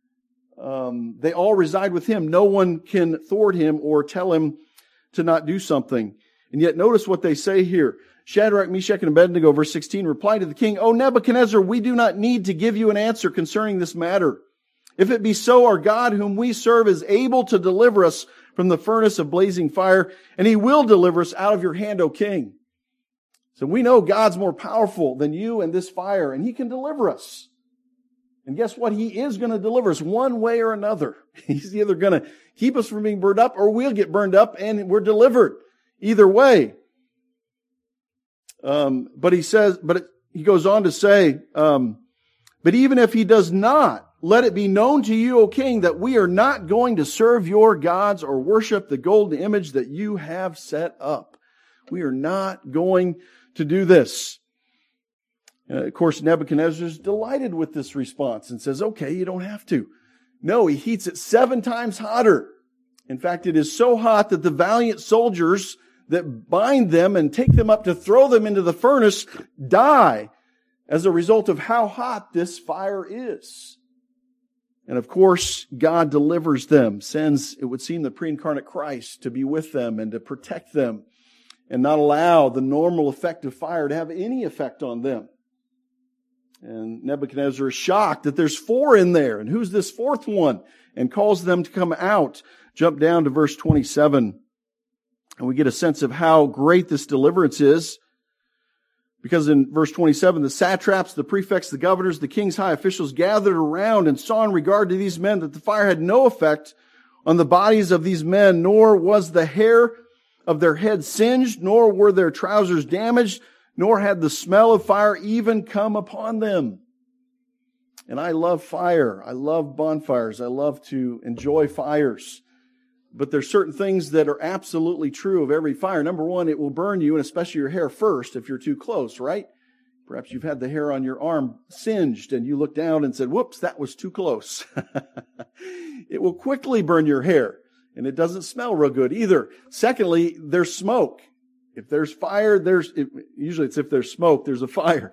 They all reside with him. No one can thwart him or tell him to not do something. And yet notice what they say here. Shadrach, Meshach, and Abednego, verse 16, replied to the king, O Nebuchadnezzar, we do not need to give you an answer concerning this matter. If it be so, our God whom we serve is able to deliver us from the furnace of blazing fire, and He will deliver us out of your hand, O king. So we know God's more powerful than you and this fire, and He can deliver us. And guess what? He is going to deliver us one way or another. He's either going to keep us from being burned up, or we'll get burned up and we're delivered. Either way. But he goes on to say, but even if He does not, let it be known to you, O king, that we are not going to serve your gods or worship the golden image that you have set up. We are not going to do this. Of course, Nebuchadnezzar is delighted with this response and says, okay, you don't have to. No, he heats it 7 times hotter. In fact, it is so hot that the valiant soldiers that bind them and take them up to throw them into the furnace die as a result of how hot this fire is. And of course, God delivers them, sends, it would seem, the pre-incarnate Christ to be with them and to protect them and not allow the normal effect of fire to have any effect on them. And Nebuchadnezzar is shocked that there's 4 in there. And who's this 4th one? And calls them to come out. Jump down to verse 27. And we get a sense of how great this deliverance is. Because in verse 27, the satraps, the prefects, the governors, the king's high officials gathered around and saw in regard to these men that the fire had no effect on the bodies of these men, nor was the hair of their heads singed, nor were their trousers damaged, nor had the smell of fire even come upon them. And I love fire. I love bonfires. I love to enjoy fires. But there's certain things that are absolutely true of every fire. Number one, it will burn you, and especially your hair first if you're too close, right? Perhaps you've had the hair on your arm singed and you looked down and said, whoops, that was too close. It will quickly burn your hair, and it doesn't smell real good either. Secondly, there's smoke. If there's fire, usually it's if there's smoke, there's a fire.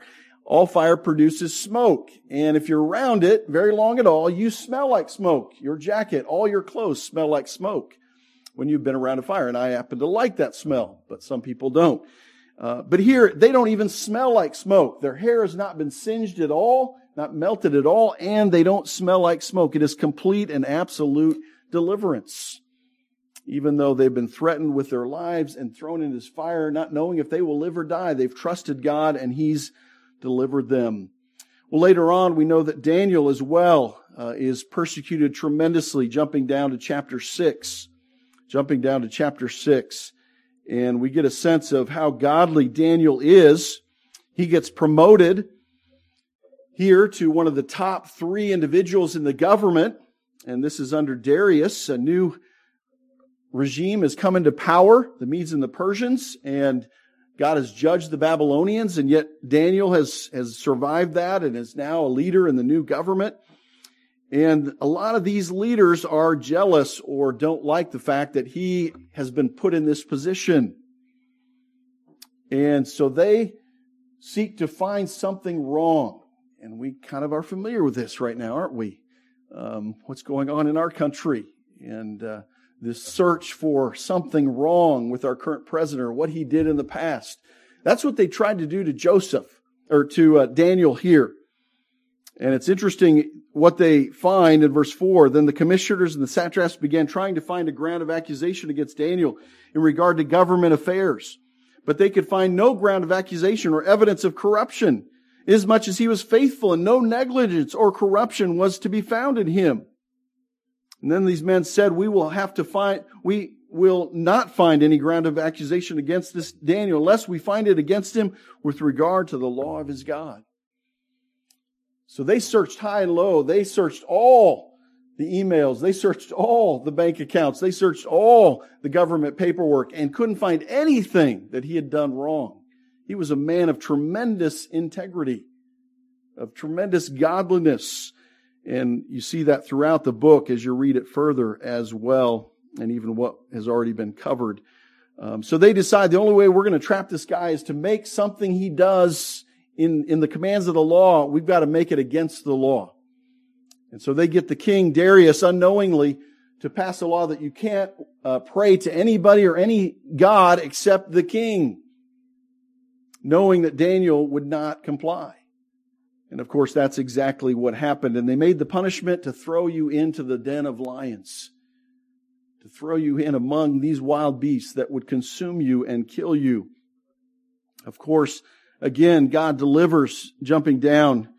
all fire produces smoke. And if you're around it very long at all, you smell like smoke. Your jacket, all your clothes smell like smoke when you've been around a fire. And I happen to like that smell, but some people don't. But here, they don't even smell like smoke. Their hair has not been singed at all, not melted at all, and they don't smell like smoke. It is complete and absolute deliverance. Even though they've been threatened with their lives and thrown into this fire, not knowing if they will live or die, they've trusted God and He's delivered them. Well, later on, we know that Daniel as well is persecuted tremendously, jumping down to chapter 6. And we get a sense of how godly Daniel is. He gets promoted here to one of the top 3 individuals in the government. And this is under Darius. A new regime has come into power, the Medes and the Persians, and God has judged the Babylonians, and yet Daniel has survived that and is now a leader in the new government. And a lot of these leaders are jealous or don't like the fact that he has been put in this position. And so they seek to find something wrong. And we kind of are familiar with this right now, aren't we? What's going on in our country. And this search for something wrong with our current president or what he did in the past. That's what they tried to do to Joseph, or to Daniel here. And it's interesting what they find in verse 4. Then the commissioners and the satraps began trying to find a ground of accusation against Daniel in regard to government affairs. But they could find no ground of accusation or evidence of corruption, inasmuch as he was faithful and no negligence or corruption was to be found in him. And then these men said, we will not find any ground of accusation against this Daniel unless we find it against him with regard to the law of his God. So they searched high and low. They searched all the emails. They searched all the bank accounts. They searched all the government paperwork and couldn't find anything that he had done wrong. He was a man of tremendous integrity, of tremendous godliness. And you see that throughout the book as you read it further as well, and even what has already been covered. So they decide the only way we're going to trap this guy is to make something he does in the commands of the law. We've got to make it against the law. And so they get the king, Darius, unknowingly to pass a law that you can't pray to anybody or any god except the king, knowing that Daniel would not comply. And of course, that's exactly what happened. And they made the punishment to throw you into the den of lions, to throw you in among these wild beasts that would consume you and kill you. Of course, again, God delivers, jumping down,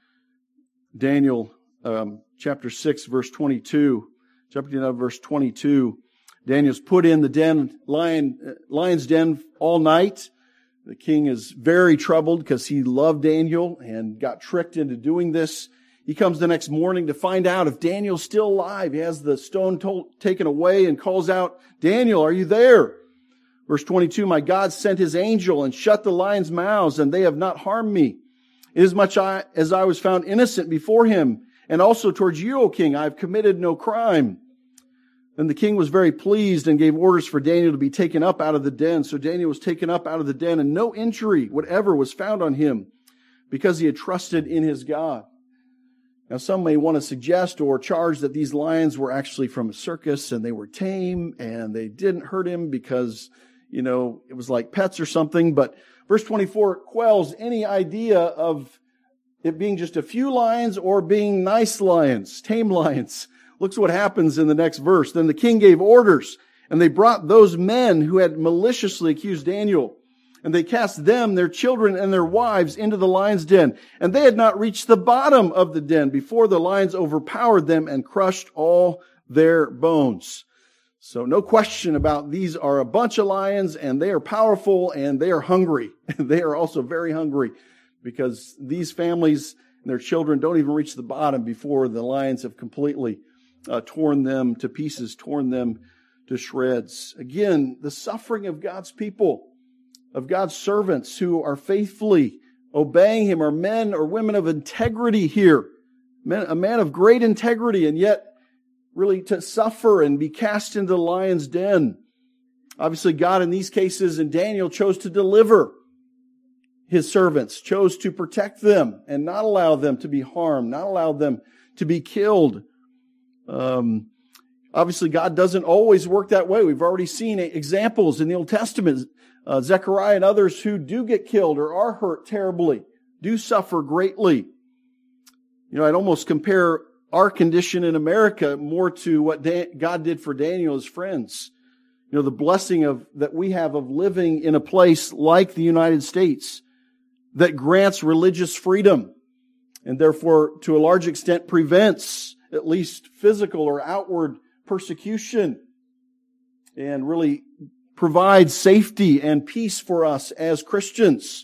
Daniel chapter 6, verse 22. Jumping down verse 22. Daniel's put in the lion's den all night. The king is very troubled because he loved Daniel and got tricked into doing this. He comes the next morning to find out if Daniel's still alive. He has the stone taken away and calls out, Daniel, are you there? Verse 22, my God sent his angel and shut the lions' mouths, and they have not harmed me. Inasmuch as I was found innocent before him, and also towards you, O king, I have committed no crime. Then the king was very pleased and gave orders for Daniel to be taken up out of the den. So Daniel was taken up out of the den, and no injury whatever was found on him, because he had trusted in his God. Now some may want to suggest or charge that these lions were actually from a circus and they were tame and they didn't hurt him because, it was like pets or something. But verse 24 quells any idea of it being just a few lions or being nice lions, tame lions. Look what happens in the next verse. Then the king gave orders, and they brought those men who had maliciously accused Daniel, and they cast them, their children, and their wives into the lion's den. And they had not reached the bottom of the den before the lions overpowered them and crushed all their bones. So no question about these are a bunch of lions, and they are powerful, and they are hungry. They are also very hungry because these families and their children don't even reach the bottom before the lions have completely torn them to pieces, torn them to shreds. Again, the suffering of God's people, of God's servants who are faithfully obeying Him, are men or women of integrity here. A man of great integrity, and yet really to suffer and be cast into the lion's den. Obviously, God in these cases and Daniel chose to deliver His servants, chose to protect them and not allow them to be harmed, not allow them to be killed. Obviously, God doesn't always work that way. We've already seen examples in the Old Testament. Zechariah and others who do get killed or are hurt terribly, do suffer greatly. I'd almost compare our condition in America more to what God did for Daniel and his friends. The blessing that we have of living in a place like the United States that grants religious freedom and therefore to a large extent prevents at least physical or outward persecution and really provides safety and peace for us as Christians.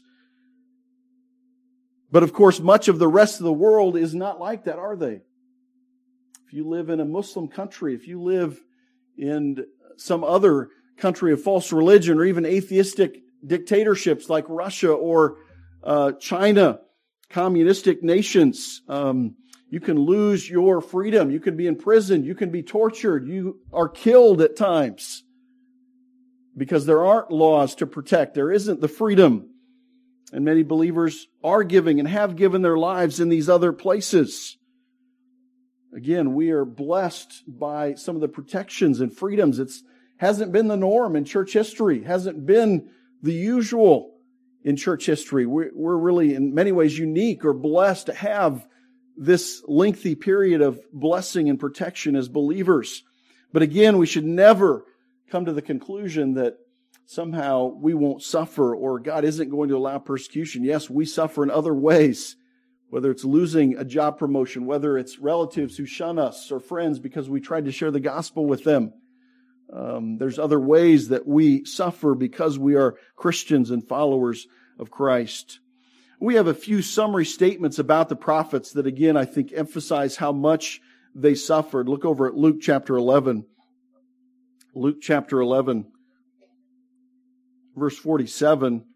But of course, much of the rest of the world is not like that, are they? If you live in a Muslim country, if you live in some other country of false religion or even atheistic dictatorships like Russia or China, communistic nations, you can lose your freedom. You can be imprisoned. You can be tortured. You are killed at times because there aren't laws to protect. There isn't the freedom. And many believers are giving and have given their lives in these other places. Again, we are blessed by some of the protections and freedoms. It hasn't been the norm in church history. Hasn't been the usual in church history. We're really in many ways unique or blessed to have this lengthy period of blessing and protection as believers. But again, we should never come to the conclusion that somehow we won't suffer or God isn't going to allow persecution. Yes, we suffer in other ways, whether it's losing a job promotion, whether it's relatives who shun us or friends because we tried to share the gospel with them. There's other ways that we suffer because we are Christians and followers of Christ. We have a few summary statements about the prophets that, again, I think emphasize how much they suffered. Look over at Luke chapter 11. Luke chapter 11, verse 47.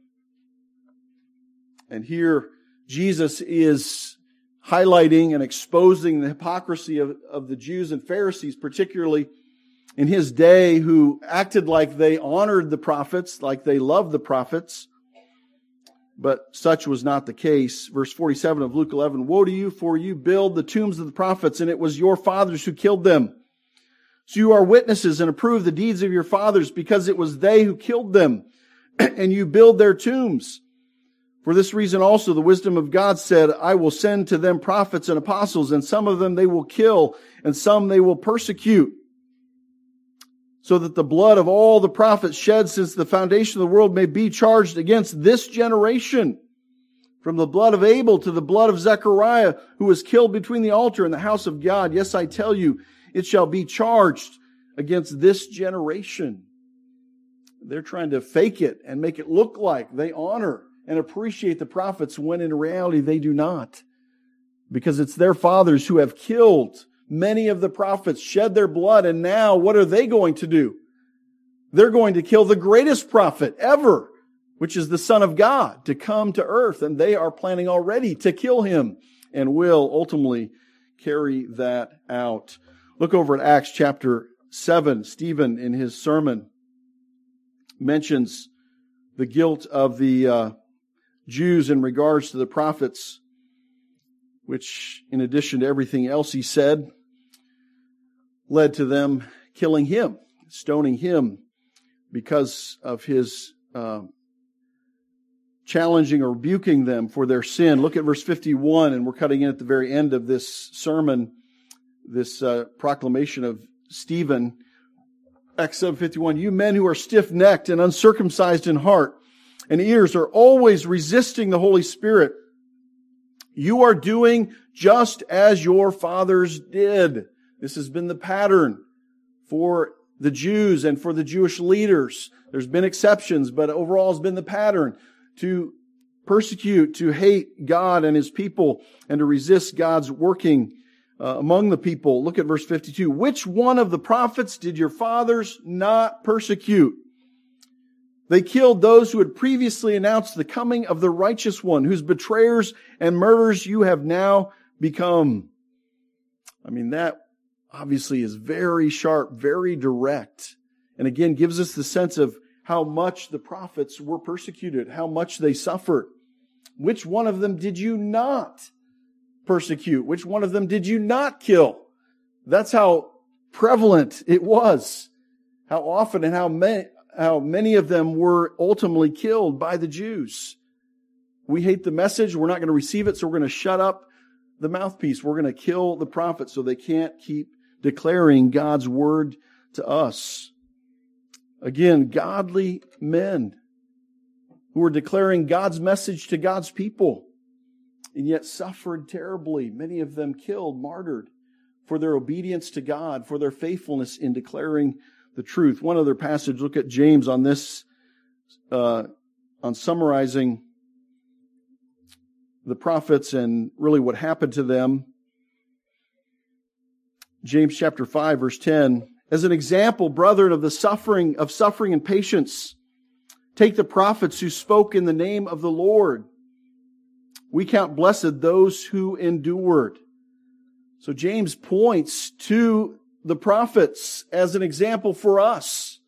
And here Jesus is highlighting and exposing the hypocrisy of the Jews and Pharisees, particularly in his day, who acted like they honored the prophets, like they loved the prophets. But such was not the case. Verse 47 of Luke 11, "Woe to you, for you build the tombs of the prophets, and it was your fathers who killed them. So you are witnesses and approve the deeds of your fathers, because it was they who killed them, and you build their tombs. For this reason also the wisdom of God said, I will send to them prophets and apostles, and some of them they will kill, and some they will persecute. So that the blood of all the prophets shed since the foundation of the world may be charged against this generation. From the blood of Abel to the blood of Zechariah, who was killed between the altar and the house of God. Yes, I tell you, it shall be charged against this generation." They're trying to fake it and make it look like they honor and appreciate the prophets when in reality they do not. Because it's their fathers who have killed many of the prophets, shed their blood, and now what are they going to do? They're going to kill the greatest prophet ever, which is the Son of God, to come to earth, and they are planning already to kill him and will ultimately carry that out. Look over at Acts chapter 7. Stephen, in his sermon, mentions the guilt of the Jews in regards to the prophets, which, in addition to everything else he said, led to them killing him, stoning him, because of his challenging or rebuking them for their sin. Look at verse 51, and we're cutting in at the very end of this sermon, this proclamation of Stephen. Acts 7:51, "You men who are stiff-necked and uncircumcised in heart and ears are always resisting the Holy Spirit. You are doing just as your fathers did." This has been the pattern for the Jews and for the Jewish leaders. There's been exceptions, but overall has been the pattern to persecute, to hate God and His people, and to resist God's working among the people. Look at verse 52. "Which one of the prophets did your fathers not persecute? They killed those who had previously announced the coming of the righteous one, whose betrayers and murderers you have now become." I mean, that obviously is very sharp, very direct, and again gives us the sense of how much the prophets were persecuted, how much they suffered. Which one of them did you not persecute? Which one of them did you not kill? That's how prevalent it was. How often and how many of them were ultimately killed by the Jews. We hate the message. We're not going to receive it, so we're going to shut up the mouthpiece. We're going to kill the prophets so they can't keep declaring God's word to us. Again, godly men who were declaring God's message to God's people and yet suffered terribly. Many of them killed, martyred for their obedience to God, for their faithfulness in declaring the truth. One other passage, look at James on this, on summarizing the prophets and really what happened to them. James chapter 5, verse 10. As an example, brethren, of suffering and patience, take the prophets who spoke in the name of the Lord. We count blessed those who endured. So James points to the prophets as an example for us,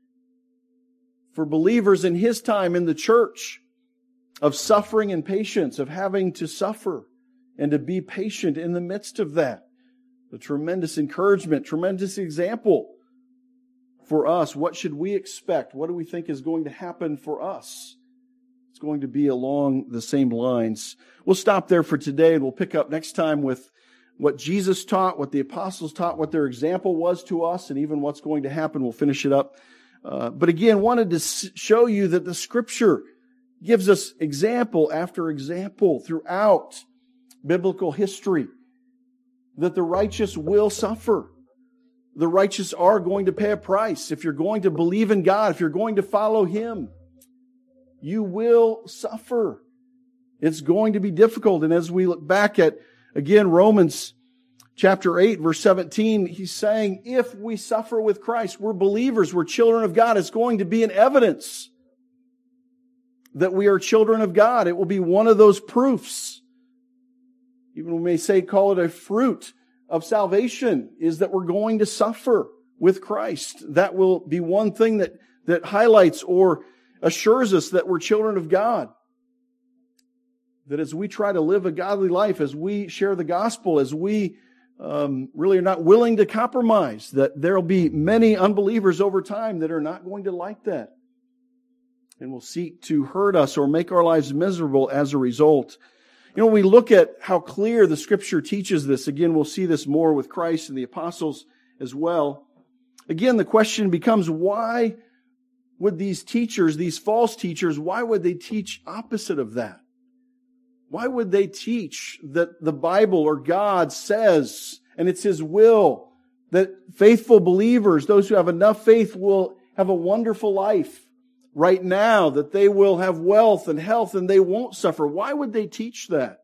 for believers in his time in the church, of suffering and patience, of having to suffer and to be patient in the midst of that. A tremendous encouragement, tremendous example for us. What should we expect? What do we think is going to happen for us? It's going to be along the same lines. We'll stop there for today, and we'll pick up next time with what Jesus taught, what the apostles taught, what their example was to us, and even what's going to happen. We'll finish it up. But again, wanted to show you that the Scripture gives us example after example throughout biblical history, that the righteous will suffer. The righteous are going to pay a price. If you're going to believe in God, if you're going to follow Him, you will suffer. It's going to be difficult. And as we look back at, again, Romans chapter 8, verse 17, he's saying, if we suffer with Christ, we're believers, we're children of God, it's going to be an evidence that we are children of God. It will be one of those proofs. Even we may say, call it a fruit of salvation, is that we're going to suffer with Christ. That will be one thing that highlights or assures us that we're children of God. That as we try to live a godly life, as we share the gospel, as we really are not willing to compromise, that there will be many unbelievers over time that are not going to like that and will seek to hurt us or make our lives miserable as a result. You know, when we look at how clear the Scripture teaches this, again, we'll see this more with Christ and the apostles as well. Again, the question becomes, why would these teachers, these false teachers, why would they teach opposite of that? Why would they teach that the Bible or God says, and it's His will, that faithful believers, those who have enough faith, will have a wonderful life right now, that they will have wealth and health and they won't suffer? Why would they teach that?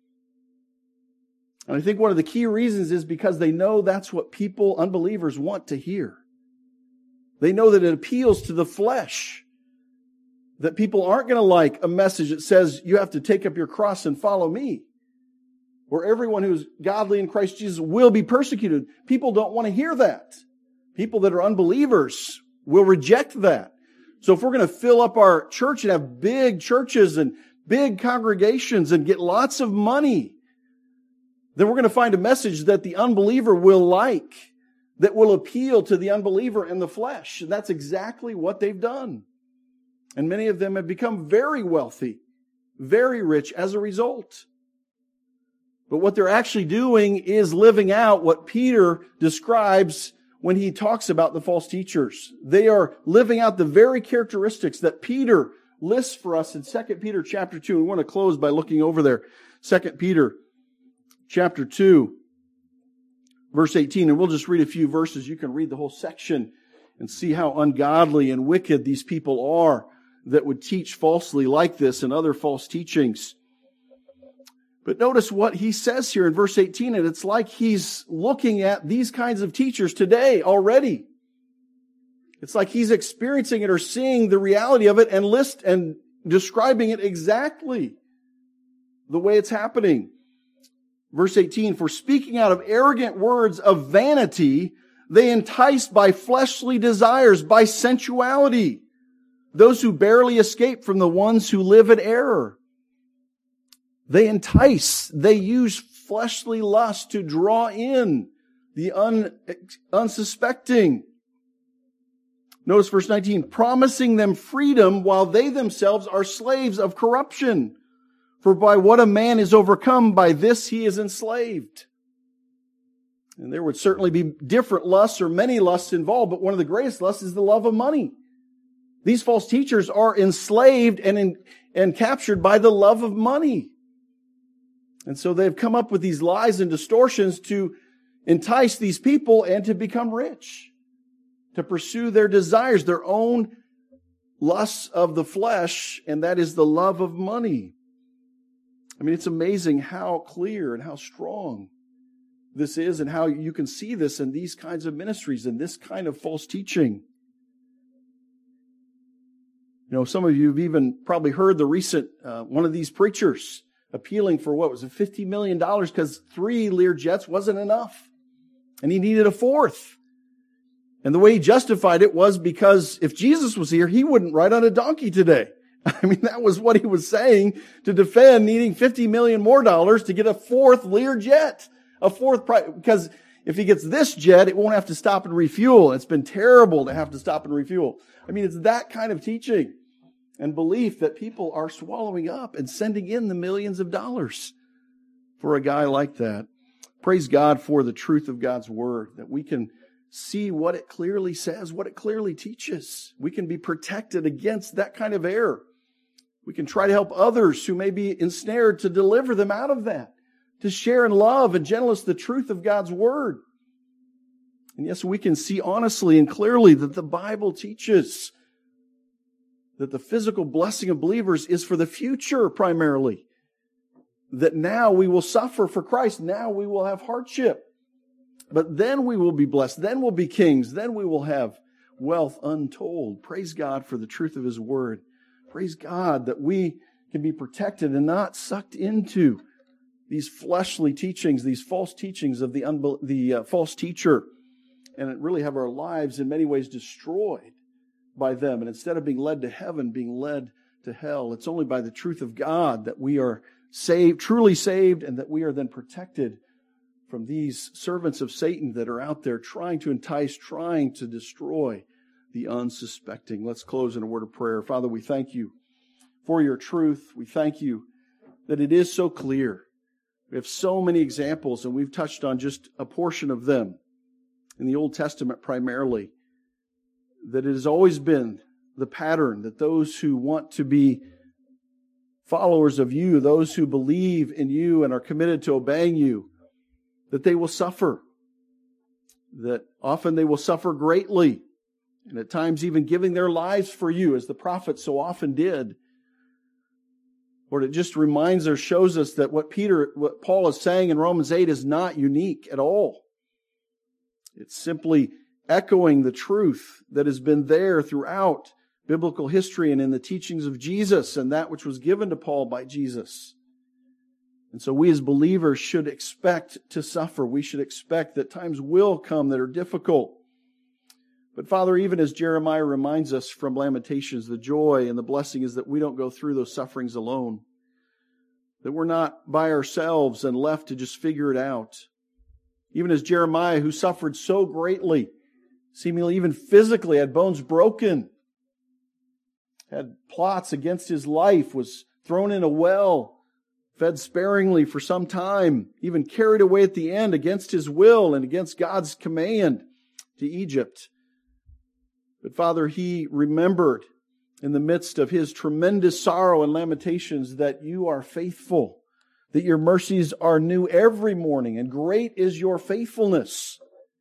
And I think one of the key reasons is because they know that's what people, unbelievers, want to hear. They know that it appeals to the flesh. That people aren't going to like a message that says you have to take up your cross and follow me. Or everyone who's godly in Christ Jesus will be persecuted. People don't want to hear that. People that are unbelievers will reject that. So if we're going to fill up our church and have big churches and big congregations and get lots of money, then we're going to find a message that the unbeliever will like, that will appeal to the unbeliever in the flesh. And that's exactly what they've done. And many of them have become very wealthy, very rich as a result. But what they're actually doing is living out what Peter describes when he talks about the false teachers. They are living out the very characteristics that Peter lists for us in 2 Peter chapter 2. We want to close by looking over there. 2 Peter chapter 2, verse 18. And we'll just read a few verses. You can read the whole section and see how ungodly and wicked these people are that would teach falsely like this and other false teachings. But notice what he says here in verse 18, and it's like he's looking at these kinds of teachers today already. It's like he's experiencing it or seeing the reality of it and describing it exactly the way it's happening. Verse 18, for speaking out of arrogant words of vanity, they enticed by fleshly desires, by sensuality. those who barely escape from the ones who live in error. They entice, they use fleshly lust to draw in the unsuspecting. Notice verse 19, promising them freedom while they themselves are slaves of corruption. For by what a man is overcome, by this he is enslaved. And there would certainly be different lusts or many lusts involved, but one of the greatest lusts is the love of money. These false teachers are enslaved and captured by the love of money. And so they've come up with these lies and distortions to entice these people and to become rich, to pursue their desires, their own lusts of the flesh, and that is the love of money. I mean, it's amazing how clear and how strong this is and how you can see this in these kinds of ministries and this kind of false teaching. You know, some of you have even probably heard the recent, one of these preachers appealing for what was it, $50 million because 3 Learjets wasn't enough. And he needed a 4th. And the way he justified it was because if Jesus was here, he wouldn't ride on a donkey today. I mean, that was what he was saying to defend needing $50 million more to get a 4th Learjet. A 4th, because if he gets this jet, it won't have to stop and refuel. It's been terrible to have to stop and refuel. I mean, it's that kind of teaching and belief that people are swallowing up and sending in the millions of dollars for a guy like that. Praise God for the truth of God's word, that we can see what it clearly says, what it clearly teaches. We can be protected against that kind of error. We can try to help others who may be ensnared to deliver them out of that, to share in love and gentleness the truth of God's word. And yes, we can see honestly and clearly that the Bible teaches that the physical blessing of believers is for the future primarily. That now we will suffer for Christ. Now we will have hardship. But then we will be blessed. Then we'll be kings. Then we will have wealth untold. Praise God for the truth of His word. Praise God that we can be protected and not sucked into these fleshly teachings, these false teachings of the false teacher, and really have our lives in many ways destroyed by them. And instead of being led to heaven, being led to hell. It's only by the truth of God that we are saved, truly saved, and that we are then protected from these servants of Satan that are out there trying to entice, trying to destroy the unsuspecting. Let's close in a word of prayer. Father, we thank you for your truth. We thank you that it is so clear. We have so many examples, and we've touched on just a portion of them in the Old Testament primarily, that it has always been the pattern that those who want to be followers of you, those who believe in you and are committed to obeying you, that they will suffer, that often they will suffer greatly, and at times even giving their lives for you, as the prophets so often did. Lord, it just reminds us, shows us that what Paul is saying in Romans 8 is not unique at all. It's simply echoing the truth that has been there throughout biblical history and in the teachings of Jesus and that which was given to Paul by Jesus. And so we as believers should expect to suffer. We should expect that times will come that are difficult. But Father, even as Jeremiah reminds us from Lamentations, the joy and the blessing is that we don't go through those sufferings alone. That we're not by ourselves and left to just figure it out. Even as Jeremiah, who suffered so greatly, seemingly even physically, had bones broken, had plots against his life, was thrown in a well, fed sparingly for some time, even carried away at the end against his will and against God's command to Egypt. But Father, he remembered in the midst of his tremendous sorrow and lamentations that you are faithful, that your mercies are new every morning, and great is your faithfulness.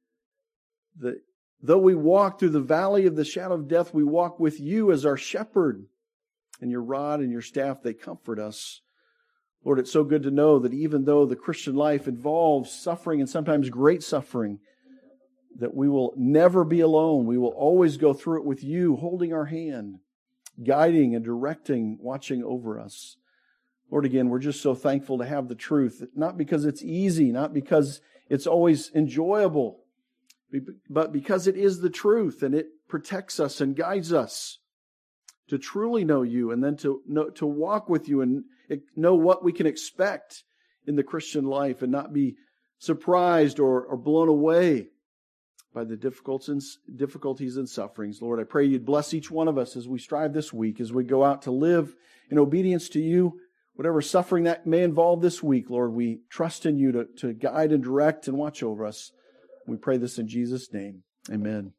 That though we walk through the valley of the shadow of death, we walk with you as our shepherd, and your rod and your staff, they comfort us. Lord, it's so good to know that even though the Christian life involves suffering and sometimes great suffering, that we will never be alone. We will always go through it with you, holding our hand, guiding and directing, watching over us. Lord, again, we're just so thankful to have the truth, not because it's easy, not because it's always enjoyable, but because it is the truth and it protects us and guides us to truly know you, and then to walk with you and know what we can expect in the Christian life and not be surprised or blown away by the difficulties and sufferings. Lord, I pray you'd bless each one of us as we strive this week, as we go out to live in obedience to you. Whatever suffering that may involve this week, Lord, we trust in you to guide and direct and watch over us. We pray this in Jesus' name. Amen.